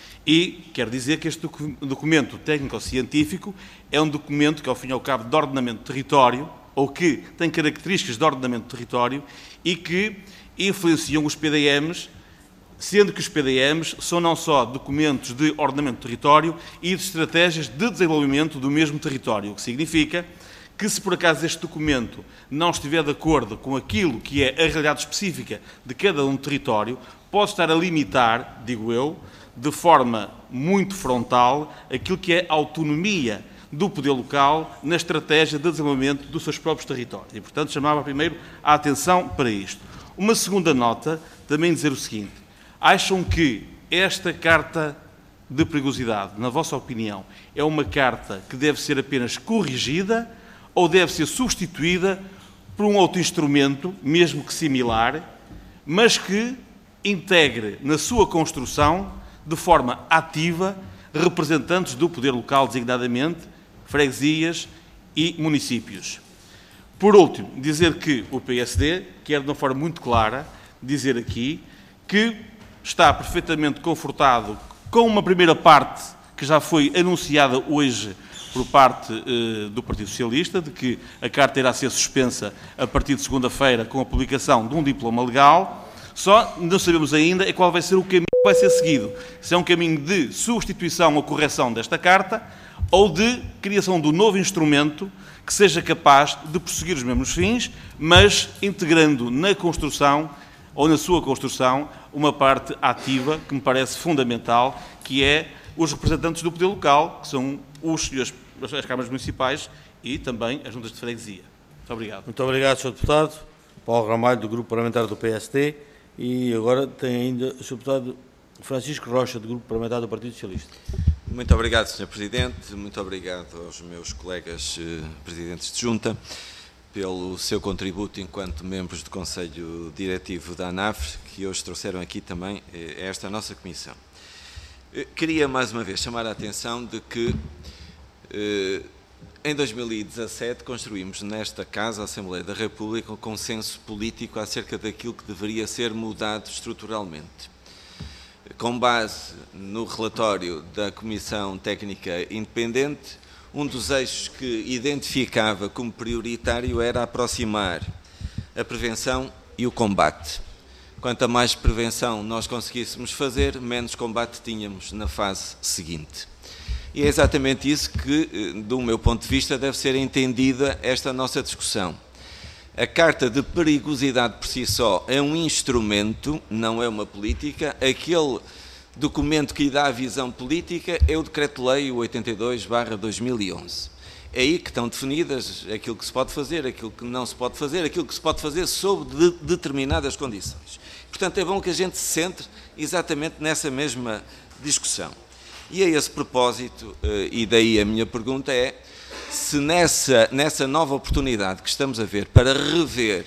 E quero dizer que este documento técnico-científico é um documento que, ao fim e ao cabo, de ordenamento de território, ou que tem características de ordenamento de território e que influenciam os P D Ms, sendo que os P D Ms são não só documentos de ordenamento de território e de estratégias de desenvolvimento do mesmo território, o que significa que, se por acaso este documento não estiver de acordo com aquilo que é a realidade específica de cada um território, pode estar a limitar, digo eu, de forma muito frontal, aquilo que é a autonomia do poder local na estratégia de desenvolvimento dos seus próprios territórios. E, portanto, chamava primeiro a atenção para isto. Uma segunda nota, também dizer o seguinte: acham que esta carta de perigosidade, na vossa opinião, é uma carta que deve ser apenas corrigida ou deve ser substituída por um outro instrumento, mesmo que similar, mas que integre na sua construção, de forma ativa, representantes do poder local, designadamente freguesias e municípios? Por último, dizer que o P S D quer, de uma forma muito clara, dizer aqui que está perfeitamente confortado com uma primeira parte que já foi anunciada hoje por parte eh, do Partido Socialista, de que a carta irá ser suspensa a partir de segunda-feira com a publicação de um diploma legal. Só não sabemos ainda é qual vai ser o caminho que vai ser seguido. Se é um caminho de substituição ou correção desta carta ou de criação de um novo instrumento que seja capaz de prosseguir os mesmos fins, mas integrando na construção ou na sua construção uma parte ativa que me parece fundamental, que é os representantes do poder local, que são os, as, as câmaras municipais e também as juntas de freguesia. Muito obrigado. Muito obrigado, senhor Deputado. Paulo Ramalho, do Grupo Parlamentar do P S D. E agora tem ainda o senhor Deputado Francisco Rocha, do Grupo Parlamentar do Partido Socialista. Muito obrigado, senhor Presidente. Muito obrigado aos meus colegas eh, Presidentes de Junta pelo seu contributo enquanto membros do Conselho Diretivo da ANAFRE, que hoje trouxeram aqui também eh, a esta nossa Comissão. Eh, queria, mais uma vez, chamar a atenção de que eh, em dois mil e dezassete construímos nesta Casa, a Assembleia da República, um consenso político acerca daquilo que deveria ser mudado estruturalmente. Com base no relatório da Comissão Técnica Independente, um dos eixos que identificava como prioritário era aproximar a prevenção e o combate. Quanto a mais prevenção nós conseguíssemos fazer, menos combate tínhamos na fase seguinte. E é exatamente isso que, do meu ponto de vista, deve ser entendida esta nossa discussão. A Carta de Perigosidade por si só é um instrumento, não é uma política. Aquele documento que lhe dá a visão política é o Decreto-Lei oitenta e dois barra dois mil e onze. É aí que estão definidas aquilo que se pode fazer, aquilo que não se pode fazer, aquilo que se pode fazer sob de determinadas condições. Portanto, é bom que a gente se centre exatamente nessa mesma discussão. E a esse propósito, e daí a minha pergunta é, se nessa, nessa nova oportunidade que estamos a ver para rever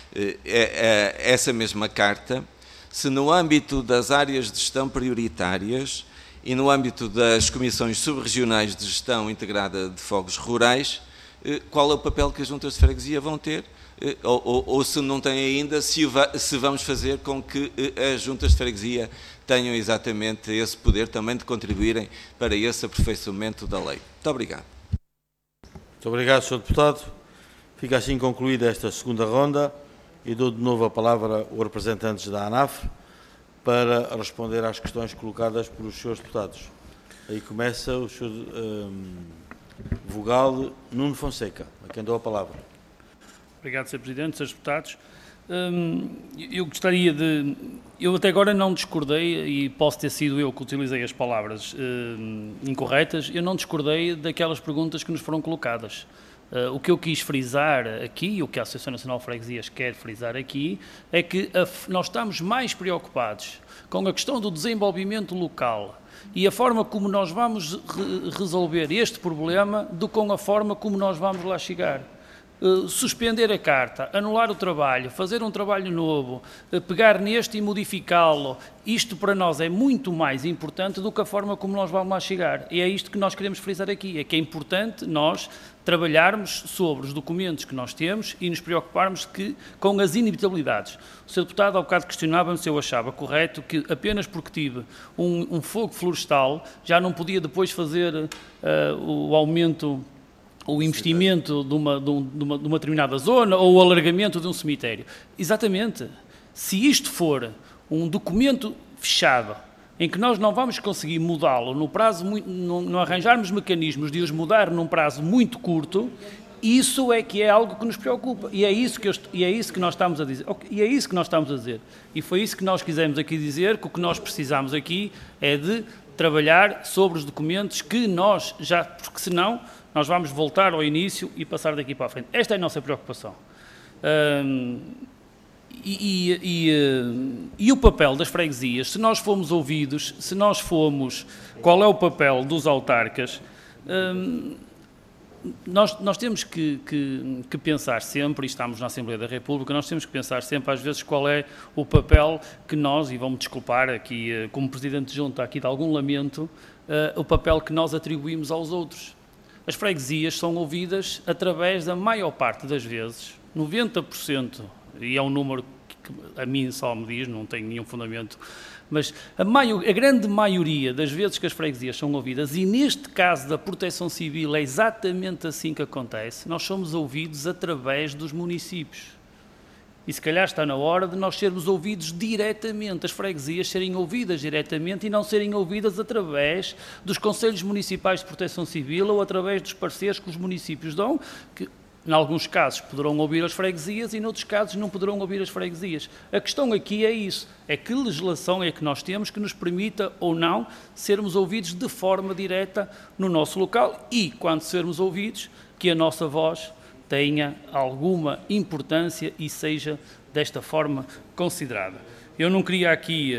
eh, essa mesma carta, se no âmbito das áreas de gestão prioritárias e no âmbito das comissões subregionais de gestão integrada de fogos rurais, eh, qual é o papel que as juntas de freguesia vão ter, eh, ou, ou, ou se não têm ainda, se, va, se vamos fazer com que eh, as juntas de freguesia tenham exatamente esse poder também de contribuírem para esse aperfeiçoamento da lei. Muito obrigado. Muito obrigado, senhor Deputado. Fica assim concluída esta segunda ronda e dou de novo a palavra aos representantes da ANAFRE para responder às questões colocadas pelos senhores deputados. Aí começa o senhor um, Vogal Nuno Fonseca, a quem dou a palavra. Obrigado, senhor Presidente, senhores deputados. Hum, eu gostaria de... Eu até agora não discordei, e posso ter sido eu que utilizei as palavras hum, incorretas, eu não discordei daquelas perguntas que nos foram colocadas. Uh, o que eu quis frisar aqui, o que a Associação Nacional de Freguesias quer frisar aqui, é que a, nós estamos mais preocupados com a questão do desenvolvimento local e a forma como nós vamos re resolver este problema do que com a forma como nós vamos lá chegar. Uh, suspender a carta, anular o trabalho, fazer um trabalho novo, uh, pegar neste e modificá-lo, isto para nós é muito mais importante do que a forma como nós vamos lá chegar. E é isto que nós queremos frisar aqui, é que é importante nós trabalharmos sobre os documentos que nós temos e nos preocuparmos que, com as inevitabilidades. O senhor Deputado há bocado questionava-me se eu achava correto que apenas porque tive um, um fogo florestal já não podia depois fazer uh, o aumento, o investimento de uma, de, uma, de uma determinada zona ou o alargamento de um cemitério. Exatamente. Se isto for um documento fechado, em que nós não vamos conseguir mudá-lo no prazo, muito, não, não arranjarmos mecanismos de os mudar num prazo muito curto, isso é que é algo que nos preocupa. E é isso que, eu, e é isso que nós estamos a dizer. E é isso que nós estamos a dizer. E foi isso que nós quisemos aqui dizer, que o que nós precisamos aqui é de trabalhar sobre os documentos que nós já, porque senão nós vamos voltar ao início e passar daqui para a frente. Esta é a nossa preocupação. Hum, e, e, e, e o papel das freguesias, se nós formos ouvidos, se nós formos, qual é o papel dos autarcas, hum, nós, nós temos que, que, que pensar sempre, e estamos na Assembleia da República, nós temos que pensar sempre às vezes qual é o papel que nós, e vão-me desculpar aqui como Presidente de Junta aqui de algum lamento, uh, o papel que nós atribuímos aos outros. As freguesias são ouvidas através da maior parte das vezes, noventa por cento, e é um número que a mim só me diz, não tem nenhum fundamento, mas a, maior, a grande maioria das vezes que as freguesias são ouvidas, e neste caso da Proteção Civil é exatamente assim que acontece, nós somos ouvidos através dos municípios. E se calhar está na hora de nós sermos ouvidos diretamente, as freguesias serem ouvidas diretamente e não serem ouvidas através dos Conselhos Municipais de Proteção Civil ou através dos pareceres que os municípios dão, que em alguns casos poderão ouvir as freguesias e noutros casos não poderão ouvir as freguesias. A questão aqui é isso, é que legislação é que nós temos que nos permita ou não sermos ouvidos de forma direta no nosso local e, quando sermos ouvidos, que a nossa voz tenha alguma importância e seja desta forma considerada. Eu não queria aqui,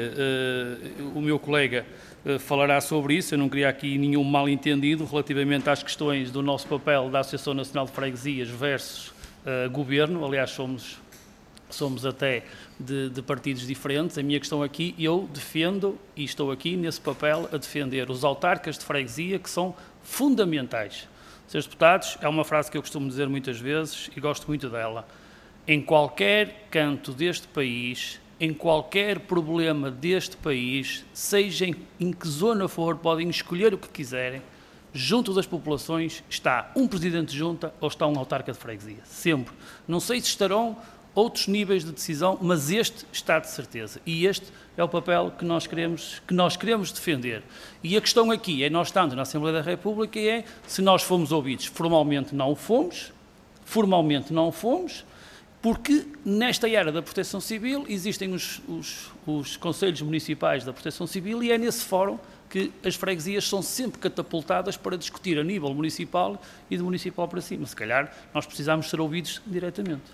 uh, o meu colega uh, falará sobre isso, eu não queria aqui nenhum mal-entendido relativamente às questões do nosso papel da Associação Nacional de Freguesias versus uh, Governo, aliás somos, somos até de, de partidos diferentes. A minha questão aqui, eu defendo e estou aqui nesse papel a defender os autarcas de freguesia que são fundamentais. Senhores Deputados, é uma frase que eu costumo dizer muitas vezes e gosto muito dela. Em qualquer canto deste país, em qualquer problema deste país, seja em, em que zona for, podem escolher o que quiserem, junto das populações está um Presidente de Junta ou está um autarca de freguesia. Sempre. Não sei se estarão outros níveis de decisão, mas este está de certeza. E este é o papel que nós queremos, que nós queremos defender. E a questão aqui é, nós estando na Assembleia da República, é se nós fomos ouvidos. Formalmente não o fomos, formalmente não o fomos, porque nesta área da Proteção Civil existem os, os, os Conselhos Municipais da Proteção Civil e é nesse fórum que as freguesias são sempre catapultadas para discutir a nível municipal e do municipal para cima. Se calhar nós precisamos ser ouvidos diretamente.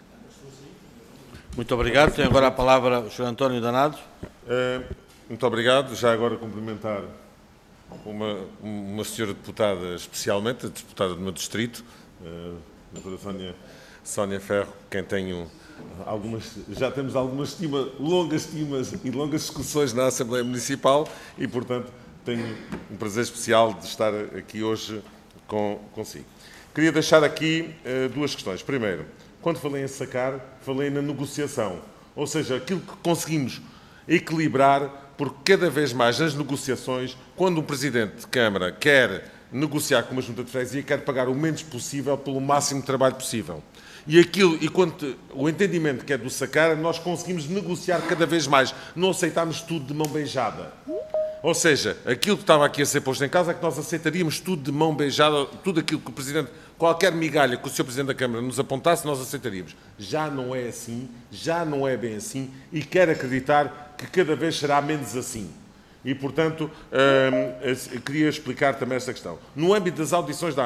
Muito obrigado. Tem agora a palavra o senhor António Danado. Uh, muito obrigado. Já agora cumprimentar uma, uma senhora deputada especialmente, a deputada do meu distrito, uh, a doutora Sónia, Sónia Ferro, quem tenho algumas, já temos algumas estima, longas estimas e longas discussões na Assembleia Municipal e, portanto, tenho um prazer especial de estar aqui hoje com, consigo. Queria deixar aqui uh, duas questões. Primeiro, quando falei em sacar, falei na negociação. Ou seja, aquilo que conseguimos equilibrar, porque cada vez mais nas negociações, quando um Presidente de Câmara quer negociar com uma junta de freguesia, quer pagar o menos possível pelo máximo de trabalho possível. E, aquilo, e quando o entendimento que é do sacar, nós conseguimos negociar cada vez mais. Não aceitarmos tudo de mão beijada. Ou seja, aquilo que estava aqui a ser posto em causa é que nós aceitaríamos tudo de mão beijada, tudo aquilo que o Presidente, qualquer migalha que o senhor Presidente da Câmara nos apontasse, nós aceitaríamos. Já não é assim, já não é bem assim e quero acreditar que cada vez será menos assim. E, portanto, hum, queria explicar também esta questão. No âmbito das audições da ANAF,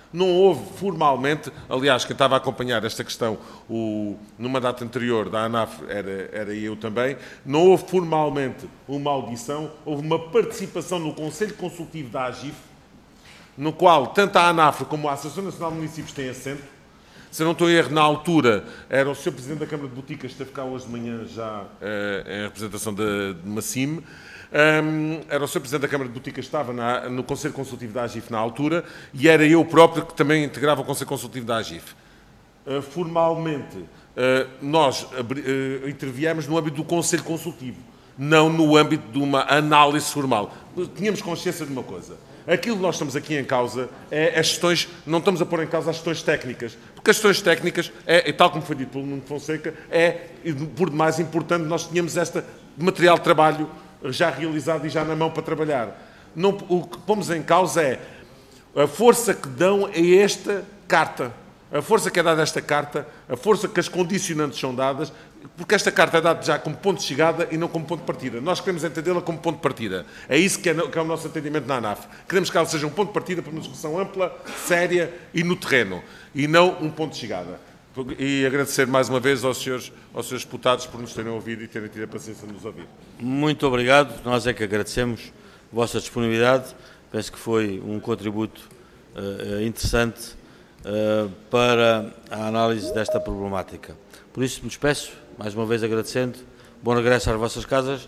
Não houve formalmente, aliás, quem estava a acompanhar esta questão o, numa data anterior da ANAF era, era eu também, não houve formalmente uma audição, houve uma participação no Conselho Consultivo da AGIF, no qual tanto a ANAF como a Associação Nacional de Municípios têm assento. Se eu não estou em erro, na altura, era o senhor Presidente da Câmara de Boticas, que esteve cá hoje de manhã já eh, em representação de, de Massim. Um, era o senhor Presidente da Câmara de Boticas, estava na, no Conselho Consultivo da AGIF na altura, e era eu próprio que também integrava o Conselho Consultivo da AGIF. Uh, formalmente, uh, nós uh, interviemos no âmbito do Conselho Consultivo, não no âmbito de uma análise formal. Tínhamos consciência de uma coisa. Aquilo que nós estamos aqui em causa é as questões, não estamos a pôr em causa as questões técnicas, porque as questões técnicas, é, tal como foi dito pelo Nuno Fonseca, é, por demais importante, nós tínhamos este material de trabalho já realizado e já na mão para trabalhar. Não, o que pomos em causa é a força que dão a esta carta, a força que é dada a esta carta, a força que as condicionantes são dadas, porque esta carta é dada já como ponto de chegada e não como ponto de partida. Nós queremos entendê-la como ponto de partida. É isso que é, que é o nosso entendimento na ANAF. Queremos que ela seja um ponto de partida para uma discussão ampla, séria e no terreno, e não um ponto de chegada. E agradecer mais uma vez aos senhores, aos senhores deputados por nos terem ouvido e terem tido a paciência de nos ouvir. Muito obrigado. Nós é que agradecemos a vossa disponibilidade. Penso que foi um contributo uh, interessante uh, para a análise desta problemática. Por isso, me despeço, mais uma vez agradecendo. Bom regresso às vossas casas